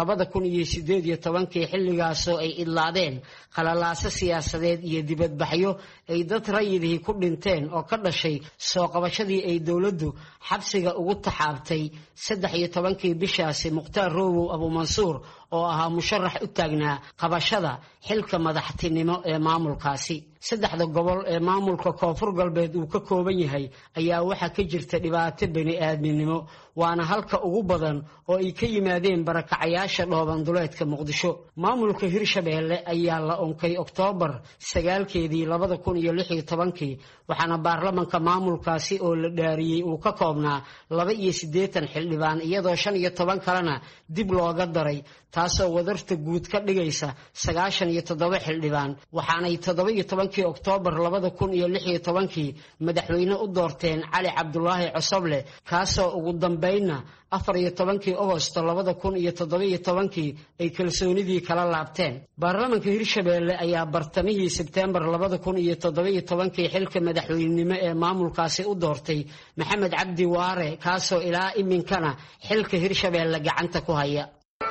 2018 xilligaasoo ay idlaadeen qalalaase siyaasadeed iyo dibadbaxyo ay dad rayidihii ku dhinteen oo ka dhashay soo qabashadii ay dowladdu xabsiga ugu taxaabtay 13 bishaasi Mukhtaar Roobow Abu Mansuur oo ahaa musharax u taagnaa qabashada xilka madaxtinimo ee maamulkaasi. saddexda gobol ee maamulka Koonfur Galbeed uu ka kooban yahay ayaa waxa ka jirta dhibaato bani aadminimo waana halka ugu badan oo ay ka yimaadeen barakacayaasha dhooban duleedka Muqdisho. maamulka Hirshabeelle ayaa la onkay Oktoobar 9 2016 waxaana baarlamaanka maamulkaasi oo la dhaariyay uu ka koobnaa 82 xildhibaan iyadoo 15 kalena dib looga daray taasoo wadarta guud ka dhigaysa 97 xildhibaan waxaana 17 Oktoobar 2016 madaxweyne u doorteen Cali Cabdulaahi Cosoble kaasoo ugu dambeynna 14 Agoosto 2017 ay kalsoonidii kala laabteen. baarlamaanka Hirshabeelle ayaa bartamihii Sebtembar 2017 xilka madaxweynenimo ee maamulkaasi u doortay Maxamed Cabdi Waare kaasoo ilaa iminkana xilka Hirshabeelle gacanta ku haya.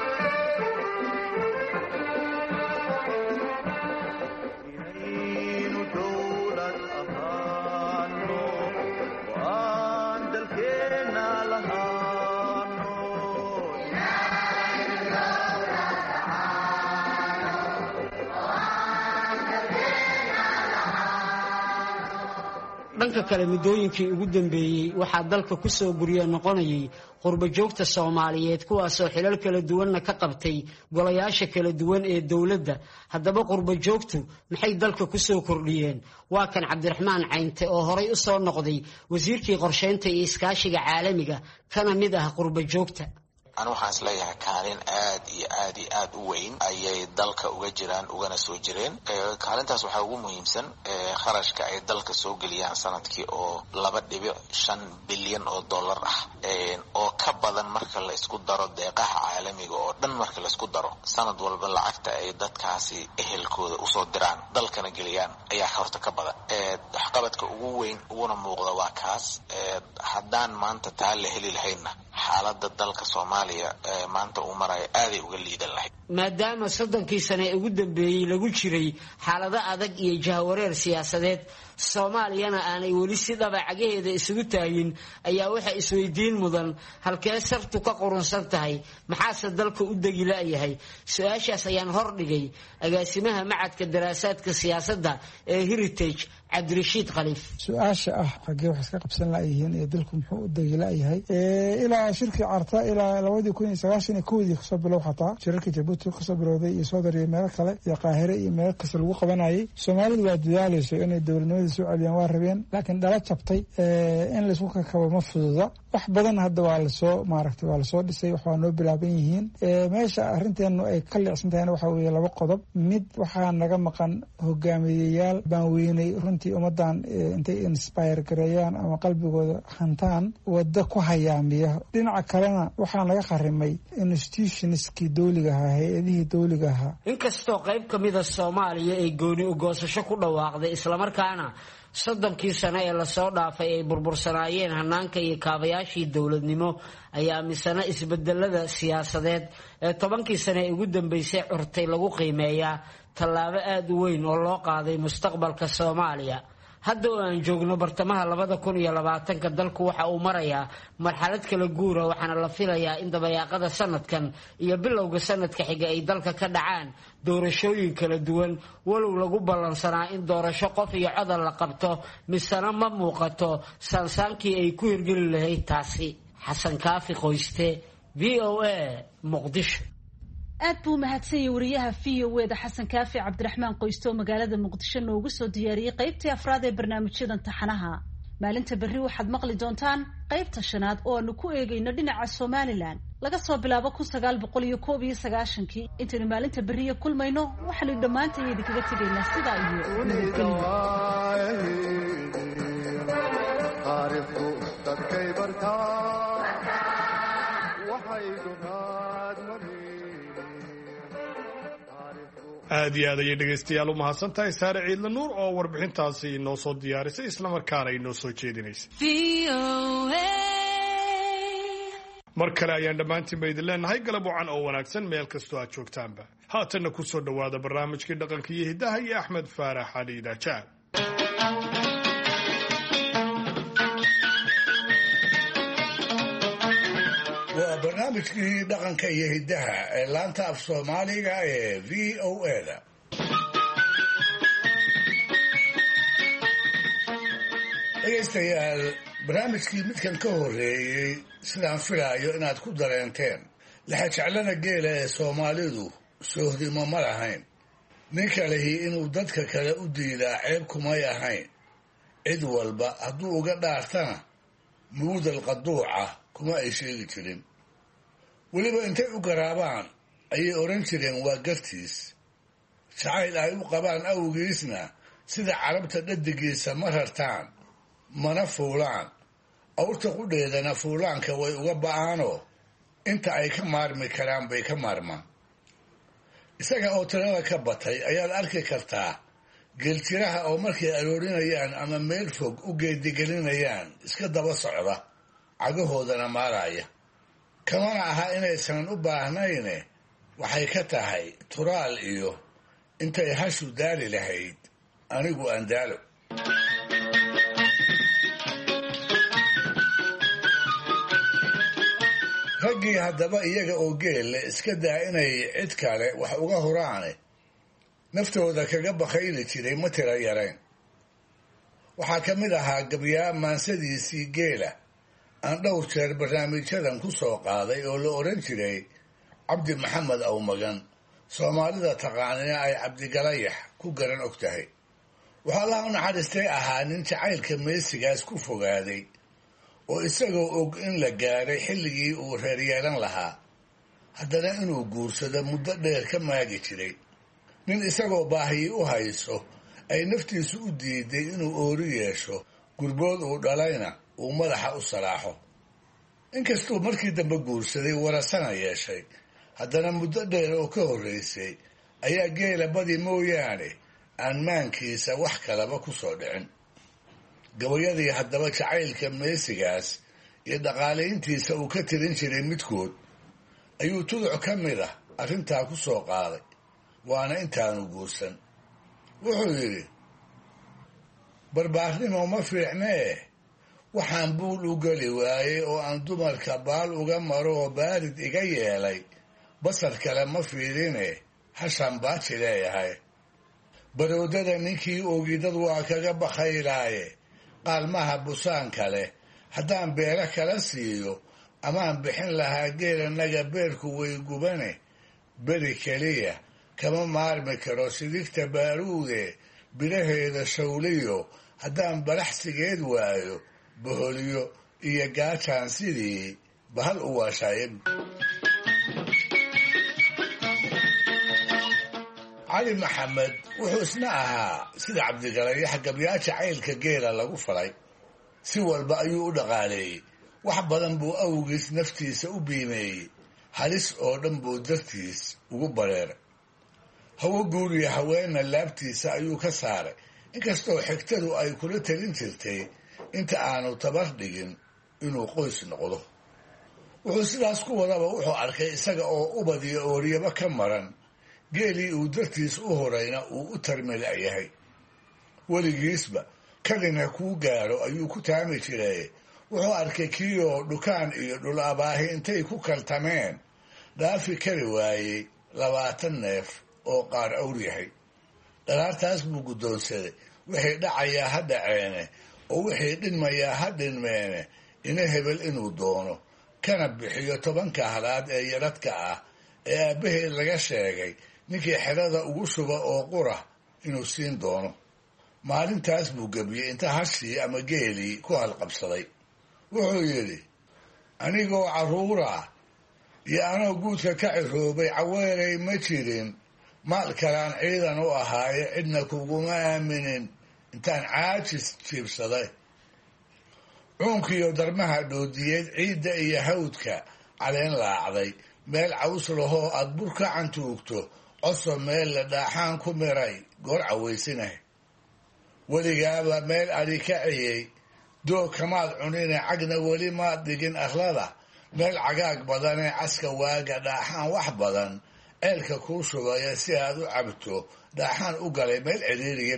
dhanka kale muddooyinkii ugu dambeeyay waxaa dalka ku soo guriya noqonayay qurba joogta Soomaaliyeed kuwaasoo xilal kala duwan ka qabtay golayaasha kala duwan ee dawladda. haddaba qurba joogtu maxay dalka ku soo kordhiyeen? waa kan Cabdiraxmaan Caynte oo horay u soo noqday wasiirkii qorsheynta iyo iskaashiga caalamiga kana mid ah qurba joogta. أنا waxaan isleeyahay kaalin aad iyo aad u weyn ayay dalka uga jiraan ugana soo jireen. kaalintaas waxaa ugu muhiimsan kharashka ay dalka soo geliyaan sanadkii oo 2.5 bilyan oo dollar ah oo ka badan marka la isku daro deeqaha caalamiga oo dhan marka la isku daro sanad walba lacagta ay dadkaasi ehelkooda u soo diraan dalkana geliyaan ayaa horta ka badan. waxqabadka ugu weyn uguna muuqda waa kaas. haddaan maanta taa la heli lahayna xaaladda dalka Soomaaliya maanta uu maray aad ay uga liidan lahayd. maadaama 30 sano ee ugu dambeeyay lagu jiray xaalado adag iyo jahwareer siyaasadeed soomaaliyana aanay weli si dhaba cagaheeda isugu taagin ayaa waxa isweydiin mudan halkee sartu ka qurunsan tahay, maxaase dalka u degi la'yahay? su-aashaas ayaan hordhigay agaasimaha macadka daraasaadka siyaasadda ee Heritage cabdirashiid khaliif. su-aasha ah xaggee wax iska qabsan la'yihiin iyo dalku muxuu u degi la'yahay ilaa shirkii carta ilaa 2019 kasoo bilow xataa shirarkii Jabuuti kasoo bilowday iyo Soodar iyo meelo kale iyo Qaahire iyo meelo kasta lagu qabanayay. Soomaalidu waa dadaalayso inay dowladnimada soo celiyaan, waa rabeen, laakiin dhala jabtay in la isku kakabo ma fududa. wax badan hadda waa lasoo dhisay, wax waa noo bilaaban yihiin. meesha arrinteenu ay ka leecsan tahayna waxaa weeye 2 qodob. mid waxaa naga maqan hogaamiyeyaal baan weynay runtii ummadan intay inspire gareeyaan ama qalbigooda hantaan wadda ku hayaamiya. dhinaca kalena waxaa naga kharimay institutionskii dawliga ahaa, hay-adihii dawliga ahaa. inkastoo qayb ka mida Soomaaliya ay gooni u goosasho ku dhawaaqday, islamarkaana 30 sano ee lasoo dhaafay ay burbursanaayeen hanaanka iyo kaabayaashii dowladnimo, ayaa misana isbedelada siyaasadeed ee 10 sano ee ugu dambeysay curtay lagu qiimeeyaa tallaabo aad u weyn oo loo qaaday mustaqbalka Soomaaliya. hadda oo aan joogno bartamaha 2020 dalku waxa uu marayaa marxalad kala guura, waxaana la filayaa in dabayaaqada sanadkan iyo bilowga sanadka xiga ay dalka ka dhacaan doorashooyin kala duwan. walow lagu ballansanaa in doorasho qof iyo cod la qabto, misana ma muuqato sansaankii ay ku hirgeli lahayd taasi. xasan kaafi qoyste, VOA, Muqdisho. aad buu mahadsan yahay wariyaha VOA-da xasan kaafi cabdiraxmaan qoysto oo magaalada muqdisho noogu soo diyaariyey qaybtii afraad ee barnaamijyadan taxanaha. maalinta berri waxaad maqli doontaan qaybta 5aad oo aanu ku eegayno dhinaca Somaliland laga soo bilaabo 1991. intaynu maalinta berriya kulmayno waxaanu dhammaanteen idinkaga tegaynaa sidaa iyo taariikhdu dadkay bartaa waxay dunaad aad iyo aad ayay dhegaystayaal u mahadsantahay Saare Ciidla Nuur oo warbixintaasi inoo soo diyaarisay islamarkaana inoo soo jeedinaysay. mar kale ayaan dhammaantiinba idin leenahay galab wacan oo wanaagsan meel kastoo aad joogtaanba. haatanna ku soo dhowaada barnaamijkii dhaqanka iyo hidaha iyo Axmed Faarax Ali Daajaal. waa barnaamijkii dhaqanka iyo hidaha ee laanta af Soomaaliga ee VOA-da. dhegaystayaal, barnaamijkii midkan ka horreeyey sidaan filaayo inaad ku dareenteen laxajeclana geela ee Soomaalidu soohdimo ma lahayn. ninka lehi inuu dadka kale u diidaa ceeb kumay ahayn. cid walba hadduu uga dhaartana muudal qaduuca kuma ay sheegi jirin. weliba intay u garaabaan ayay odhan jireen waa gartiis. jacayl ay u qabaan awgiisna sida carabta dhadigiisa ma rartaan mana fuulaan. awrta qudheedana fuulaanka way uga ba'aanoo inta ay ka maarmi karaan bay ka maarmaan. isaga oo tirada ka batay ayaad arki kartaa geeljiraha oo markay aroorinayaan ama meel fog u geedigelinayaan iska daba socda, cagahoodana maaraya. kamana aha inaysan u baahnayne waxay ka tahay turaal iyo intay hashu daali lahayd anigu aan daalo. raggii haddaba iyaga oo geelle iska daa inay cid kale wax uga horaane naftooda kaga bakayli jiray ma tira yarayn. waxaa ka mid ahaa gabyaa maansadiisii geela aan dhowr jeer barnaamijyadan ku soo qaaday oo la odhan jiray cabdi maxamed awmagan. soomaalida taqaanina ay cabdigalayax ku garan og tahay. waxaa allaha u naxariistay ahaa nin jacaylka meesigaas ku fogaaday oo isagoo og in la gaaray xilligii uu reer yeelan lahaa haddana inuu guursado muddo dheer ka maagi jiray. nin isagoo baahiyi u hayso ay naftiisu u diiday inuu oori yeesho, gurbood uu dhalayna uu madaxa u salaaxo. inkastuu markii dambe guursaday warasana yeeshay, haddana muddo dheer oo ka horraysay ayaa geela badi mooyaane aan maankiisa wax kalaba ku soo dhicin. gabayadii haddaba jacaylka meesigaas iyo dhaqaalayntiisa uu ka tirin jiray midkood ayuu tuduc ka mid ah arrintaa ku soo qaaday, waana intaanu guursan. wuxuu yidhi: barbaarnimo ma fiicnee waxaan buul u geli waayey oo aan dumarka baal uga maro oo baarid iga yeelay basar kale ma fiirine hashaan baaji leeyahay baroodada ninkii ogidad waa kaga bakhaylaaye qaalmaha busaan kale haddaan beelo kala siiyo amaan bixin lahaa geelanaga beerku way gubane beri keliya kama maarmi karo sidigta baaruude biraheeda shawliyo haddaan balaxsigeed waayo boholyo iyo gaajaan sidii bahal u waashaaye cali maxamed wuxuu isna ahaa sida cabdigalayax gabyaaja caylka geela lagu falay si walba ayuu u dhaqaaleeyey wax badan buu awgiis naftiisa u biimeeyey halis oo dhan buu dartiis ugu bareeray hawo guuriya haweenna laabtiisa ayuu ka saaray inkastoo xigtadu ay kula talin jirtay inta aanu tabar dhigin inuu qoys noqdo wuxuu sidaas ku wadaba wuxuu arkay isaga oo ubad iyo ooryaba ka maran geelii uu dartiis u horayna uu u tarmila'yahay weligiisba kadina kuu gaaro ayuu ku taami jiray wuxuu arkay kiioo dhukaan iyo dhul abaahi intay ku kaltameen dhaafi kari waayey 20 neef oo qaar awr yahay dhalaartaas buu guddoonsaday wixii dhacayaa ha dhaceene oo wixii dhinmayaa ha dhinmeene ina hebel inuu doono kana bixiyo 10 halaad ee yaradka ah ee aabbaheed laga sheegay ninkii xerada ugu shuba oo qura inuu siin doono maalintaas buu gebiyey inta hashii ama geelii ku halqabsaday wuxuu yidhi anigoo carruura iyo anoo guudka ka ciroobay caweeray ma jirin maal kalaan ciidan u ahaaye cidna kuguma aaminin intaan caajis jiibsaday cuunkiiyo darmaha dhoodiyeed ciidda iyo hawdka caleen laacday meel caws lahoo aad bur ka cantuugto coso meel la dhaaxaan ku miray goor cawaysinah weligaaba meel adhi ka ciyey doog kamaad cunine cagna weli maad dhigin arlada meel cagaag badanee caska waaga dhaaxaan wax badan ceelka kuu shubaya si aad u cabto dhaaxaan u galay meel ciriiriya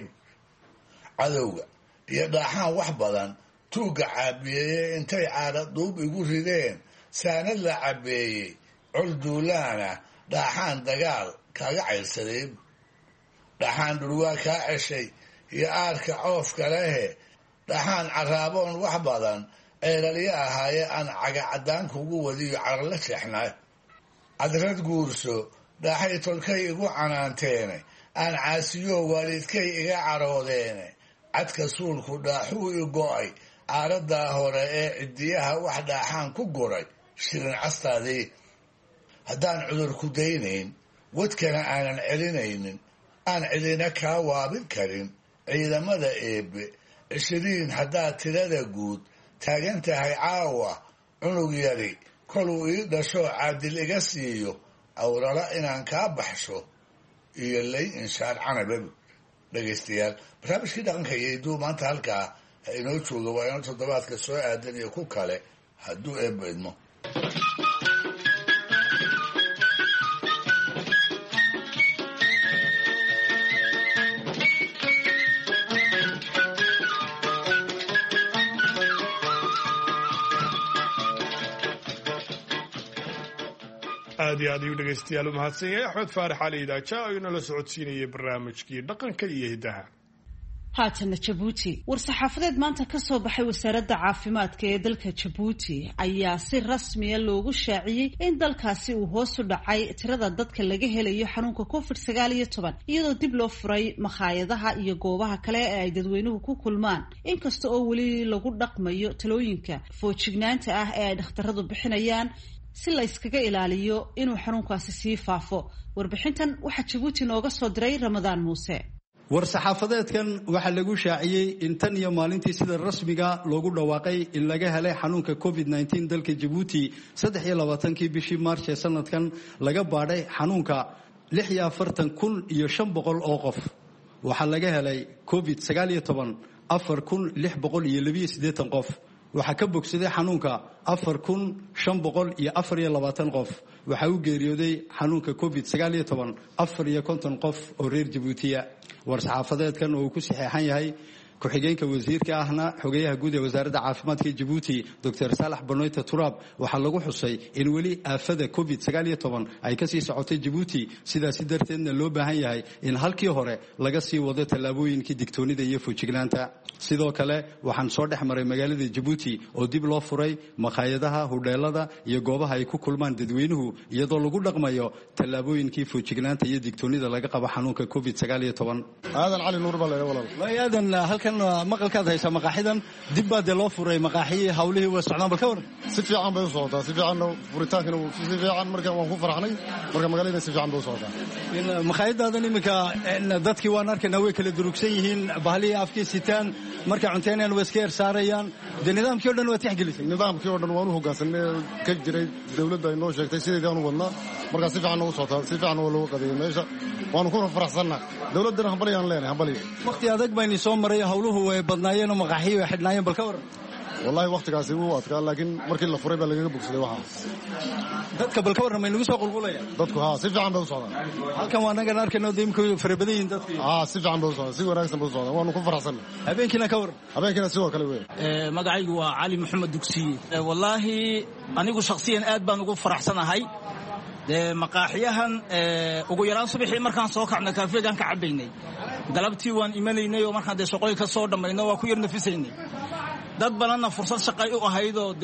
cadowga iyo dhaaxaan wax badan tuugga caabiyeeye intay caadha duub igu rideen saanad la cabeeyey col duulaana dhaaxaan dagaal kaaga cayrsaday dhaaxaan dhurwaa kaa ceshay iyo aarka coofka lehe dhaaxaan caraaboon wax badan ceelalyo ahaaye aan caga caddaan kugu wadiyo carala jeexnaa cadrad guurso dhaaxay tolkay igu canaanteene aan caasiyo waalidkay iga caroodeene cadka suulku dhaaxuu i go'ay caaradaa hore ee cidiyaha wax dhaaxaan ku guray shirin castaadii haddaan cudur ku daynayn wadkana aanan celinaynin aan cidina kaa waabin karin ciidamada eebbe 20 haddaad tirada guud taagan tahay caawa cunug yari koluu ii dhasho caadil iga siiyo awrala inaan kaa baxsho iyo lay inshaar canababi dhegaystayaal barnaamijkii dhaqanka iyo iduu maanta halkaa inoo jooga waa inoo toddobaadka soo aadan iyo ku kale hadduu eebba idmo aad iyo aad ayuu dhegaystayaal u mahadsan yahay axmed faarax cali idaaja oo inala socodsiinayay barnaamijkii dhaqanka iyo hiddaha haatana jabuuti war-saxaafadeed maanta ka soo baxay wasaaradda caafimaadka ee dalka jabuuti ayaa si rasmiya loogu shaaciyey in dalkaasi uu hoos u dhacay tirada dadka laga helayo xanuunka covid-19 iyadoo dib loo furay makhaayadaha iyo goobaha kale ee ay dadweynuhu ku kulmaan inkasta oo weli lagu dhaqmayo talooyinka foojignaanta ah ee ay dhakhtaradu bixinayaan si la iskaga ilaaliyo inuu xanuunkaasi sii faafo. Warbixintan waxaa Jabuuti nooga soo diray Ramadaan Muuse. war-saxaafadeedkan waxaa lagu shaaciyey in tan iyo maalintii sida rasmiga loogu dhawaaqay in laga helay xanuunka covid-19 dalka Jabuuti 23 bishii Maarch ee sanadkan laga baadhay xanuunka 46,500 oo qof. waxaa laga helay covid-19 4,682 qof. waxaa ka bogsaday xanuunka 4,524 qof. waxaa u geeriyooday xanuunka covid-19 54 qof oo reer Jabuutiya. war-saxaafadeedkan oo ku saxeexan yahay ku-xigeenka wasiirka ahna xogeyaha guud ee wasaaradda caafimaadka Djibouti Dr. Salah Banoita Turab waxaa lagu xusay in weli aafada COVID-19 ay ka sii socotay Djibouti sidaas darteedna loo baahan yahay in halkii hore laga sii wado tallaabooyinkii digtoonida iyo fujignaanta sidoo kale waxaan soo dhex maray magaalada Djibouti oo dib loo furay maqaayadaha hudheelada iyo goobaha ay ku kulmaan dadweynuhu iyadoo lagu dhaqmayo tallaabooyinkii fujignaanta iyo digtoonida laga qabo xanuunka COVID-19 aadan cali nuur baa leeyahay walaal aadan halkan maqalkaad haysa maqaaxidan dib baa loo furay maqaaxii hawlihii waa socdaan balka war si fiican bay u socotaa si fiican furitaankana si fiican markaan waan ku faraxnay marka magaalada si fiican bay u socotaa in maqaayadadan imika dadkii waan arkaynaa way kala durugsan yihiin bahalihii afkii sitaan marka cunteynayaan way iska ersaarayaan dee nidaamkii oo dhan waa tixgelisay nidaamkii oo dhan waan u hoggaansanay ka jiray dawladda ay noo sheegtay sideedaan u wadnaa marka si fiican u socotaa si fiican oo loo qadeeyay meesha waanu ku faraxsanaa dawladana hambaliyaan leenahay hambaliyo waqti adag bayni soo maray hawluhu way badnaayeen oo maqaaxiyo way xidhnaayeen balka war wallahi waqtigaasi wuu adkaa laakiin markii la furay baa lagaga bogsaday waxa dadka balka warramay nagu soo qulqulaya dadku si fiican bay u socdaan halkan waa naga arkayno deemku farabadayn dadkii si fiican bay u socdaan si wanaagsan bay u socdaan waanu ku faraxsanay habeenkina ka war habeenkina sidoo kale weey magacaygu waa Cali Maxamed Dugsiye wallahi anigu shakhsiyan aad baan ugu faraxsanahay maqaaxiyahan ugu yaraan subaxii markaan soo kacnay kaafeegan ka cabaynay galabtii waan imanaynay oo markaan shaqooyin ka soo dhamayno waa ku yar nafisaynay dad badanna fursad shaqay u ahayd oo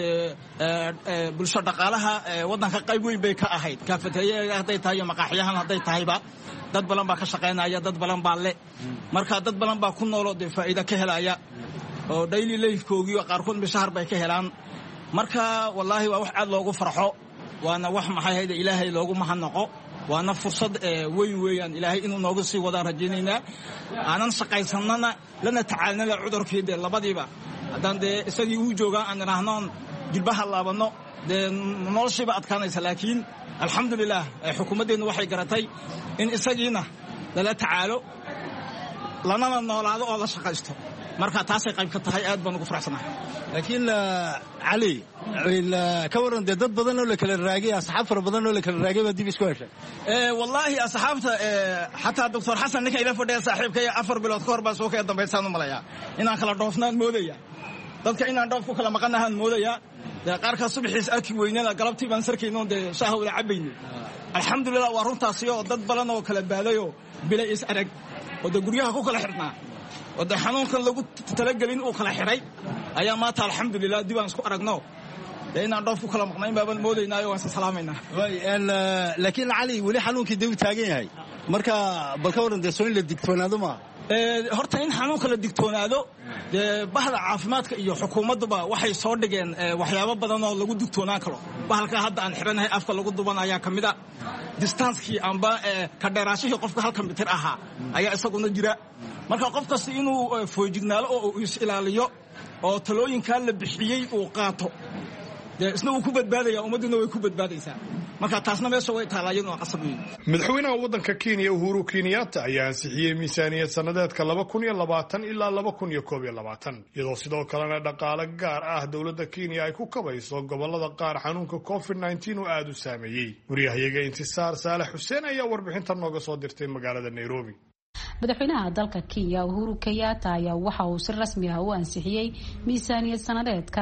bulsho dhaqaalaha wadanka qayb weyn bay ka ahayd kafeteeriyaha hadday tahay maqaaxiyahan hadday tahayba dad badan baa ka shaqaynaya dad badan baa le marka dad badan baa ku nool oo faa'iido ka helaya oo daily life-koogii qaarkood mishahar bay ka helaan marka wallahi waa wax aad loogu farxo waana wax maxay hayda ilaahay loogu mahadnaqo waana fursad weyn weeyaan ilaahay inuu noogu sii wadaan rajaynaynaa aanan shaqaysanana lana tacaalnala cudurkii labadiiba haddaan isagii uu joogaa aan idhaahnoon jilbaha laabano noloshiiba adkaanaysa laakiin alxamdulilah xukuumaddeennu waxay garatay in isagiina lala tacaalo lanana noolaado oo la shaqaysto marka taasay qayb ka tahay aad baan ugu faraxsanahay laakiin cali ka waran dad badan oo la kala raagay asxaab fara badan oo la kala raagay baa dib isku heshay wallahi asxaabta xataa Dr. Xasan ninka ila fadhiya saaxiibkay 4 bilood ka hor baa soo kay dambeysaan u malaya inaan kala dhoofnaan moodaya dadka inaan dhoof ku kala maqanahan moodaya qaarka subaxiis arki weynada galabtii baan sarkayno shaaha wada cabayno alxamdulillah waa runtaasi oo dad badan oo kala baadayo bila is arag oo guryaha ku kala xirnaa wada xanuunkan lagu talagelin uu kala xiray ayaa maanta alxamdulillah dib aan isku aragno inaan dhoof ku kala maqnayn baan moodaynaa oo aan salaamayna laakiin cali wali xanuunkii dib taagan yahay marka balka waran soo in la digtoonaado ma horta in xanuunka la digtoonaado bahda caafimaadka iyo xukuumadduba waxay soo dhigeen waxyaabo badan oo lagu digtoonaan karo bahalka hadda aan xiranahay afka lagu duban ayaa ka mid ah distancekii amba ka dheeraashihii qofka halka mitir ahaa ayaa isaguna jira marka qof kasta inuu foojignaalo oo uu is ilaaliyo oo talooyinkaa la bixiyey uu qaato isna wuu ku badbaadaya ummadduna way ku badbaadaysaa marka taasna meesha way taalaayeen oo qasab weyn madaxweynaha waddanka Kenya Uhuru Kenyatta ayaa ansixiyay miisaaniyad sanadeedka 2020 ilaa 2021 iyadoo sidoo kalena dhaqaale gaar ah dawladda Kenya ay ku kabayso gobolada qaar xanuunka COVID-19 oo aad u saameeyay wariyahayaga Intisaar Saalax Xuseen ayaa warbixintan nooga soo dirtay magaalada Nairobi madaxweynaha dalka Kenya Uhuru Kenyatta ayaa waxa uu si rasmi ah u ansixiyay miisaaniyad sanadeedka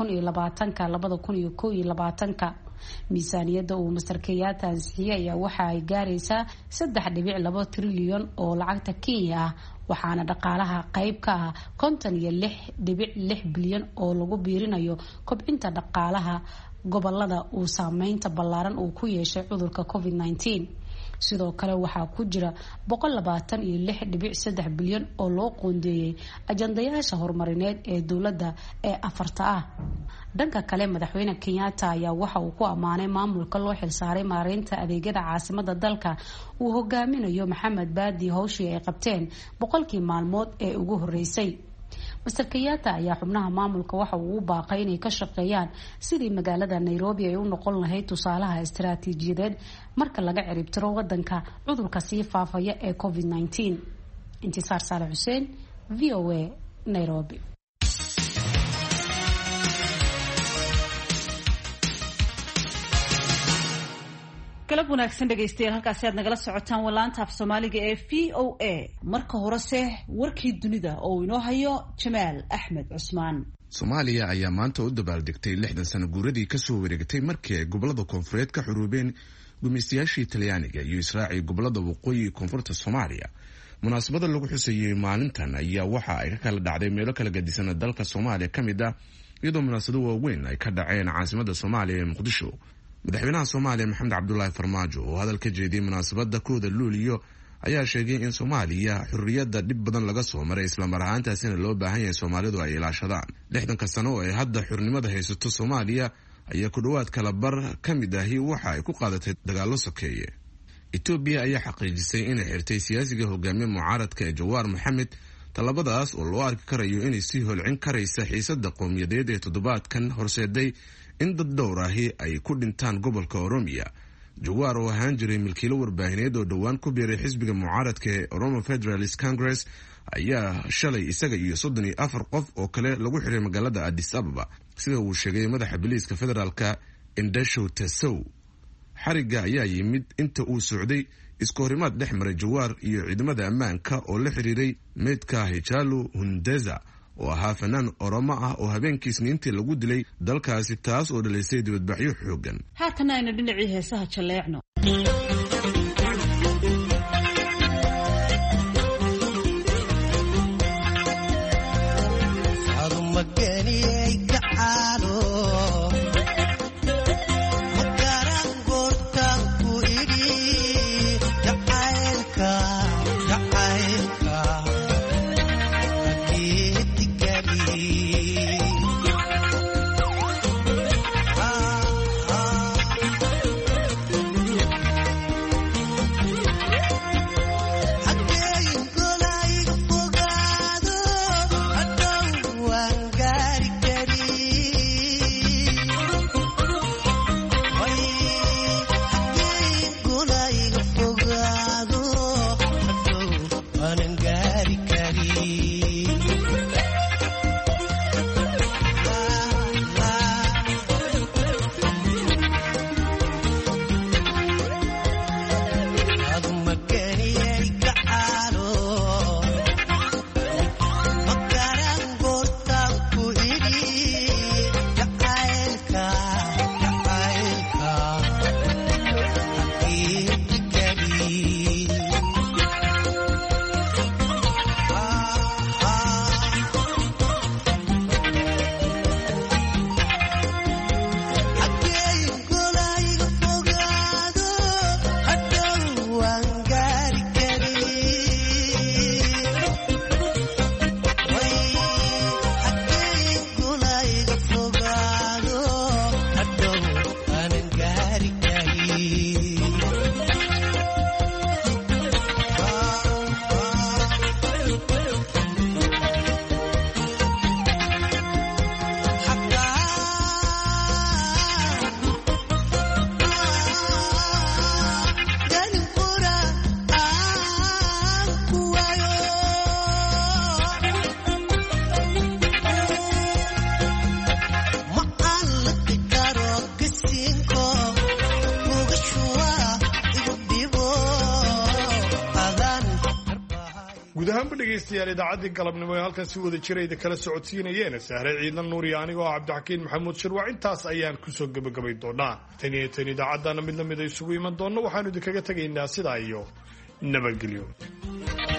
2020-2021 miisaaniyadda uu Mr. Kenyatta ansixiyay ayaa waxa ay gaaraysaa 3.2 trilyan oo lacagta Kenya ah waxaana dhaqaalaha qayb ka ah 56.6 bilyan oo lagu biirinayo kobcinta dhaqaalaha gobolada uu saameynta ballaaran uu ku yeeshay cudurka COVID-19 sidoo kale waxaa ku jira 126.3 bilyan oo loo qoondeeyay ajandayaasha horumarineed ee dawladda ee afarta ah dhanka kale madaxweyne Kenyatta ayaa waxa uu ku amaanay maamulka loo xilsaaray maareynta adeegyada caasimada dalka uu hogaaminayo Maxamed Baadi hawshii ay qabteen 100kii maalmood ee ugu horeysay Mr. Kenyatta ayaa xubnaha maamulka waxa uu u baaqay inay ka shaqeeyaan sidii magaalada Nairobi ay u noqon lahayd tusaalaha istiraatiijiyadeed marka laga ciribtiro wadanka cudurka sii faafaya ee COVID-19 Intisaar Saalax Xuseen VOA Nairobi galab wanaagsan dhegaystayaal, halkaasi aad nagala socotaan walaanta af Soomaaliga ee VOA. marka horese warkii dunida oo inoo hayo Jamaal Axmed Cusmaan. Soomaaliya ayaa maanta u dabaaldegtay 60 sano guuradii ka soo wareegtay markii ay gobolada koonfureed ka xuruubeen gumeystayaashii Talyaaniga iyo Israaciil gobolada waqooyi koonfurta Soomaaliya. munaasabada lagu xusayay maalintan ayaa waxa ay ka kala dhacday meelo kala gadisan dalka Soomaaliya kamid ah, iyadoo munaasabado waaweyn ay ka dhaceen caasimadda Soomaaliya ee Muqdisho. madaxweynaha Soomaaliya Maxamed Cabdullaahi Farmaajo oo hadal ka jeediyay munaasabada kooda Luuliyo ayaa sheegay in Soomaaliya xurriyadda dhib badan laga soo maray, isla mar ahaantaasina loo baahan yahay Soomaalidu ay ilaashadaan. 60 sano oo ay hadda xurnimada haysato Soomaaliya ayaa ku dhawaad kala bar kamid ahi waxa ay ku qaadatay dagaallo sokeeye. Itoobiya ayaa xaqiijisay inay xirtay siyaasiga hogaamiye mucaaradka ee Jawaar Maxamed, talabadaas oo loo arki karayo inay sii holcin karaysa xiisadda qowmiyadeed ee toddobaadkan horseeday in dad dhowr ahi ay ku dhintaan gobolka Oromiya. Jawaar oo ahaan jiray milkiilo warbaahineed oo dhowaan ku biiray xisbiga mucaaradka ee Oromo Federalist Congress ayaa shalay isaga iyo 34 qof oo kale lagu xiray magaalada Addis Ababa, sida uu sheegay madaxa biliiska federaalka Indesho Tesow. xariga ayaa yimid inta uu socday isku horimaad dhex maray Jawaar iyo ciidamada ammaanka oo la xiriiray meydka Hijalu Hundeza oo ahaa fanaan Oromo ah oo habeenkii Isniintii lagu dilay dalkaasi, taas oo dhalisay dibadbaxyo xoogan. haatan aynu dhinacii heesaha jaleecno. guud ahaanba dhegaystayaal idaacaddii galabnimo ee halkan si wada jirayda kala socodsiinayeen Sahre Ciidan Nuuri anigoo Cabdixakiin Maxamuud Shirwac. intaas ayaan ku soo gabagabay doonaa tan idaacadana mid lamid ay isugu iman doonno. waxaanu idinkaga tegaynaa sidaa iyo nabadgelyo.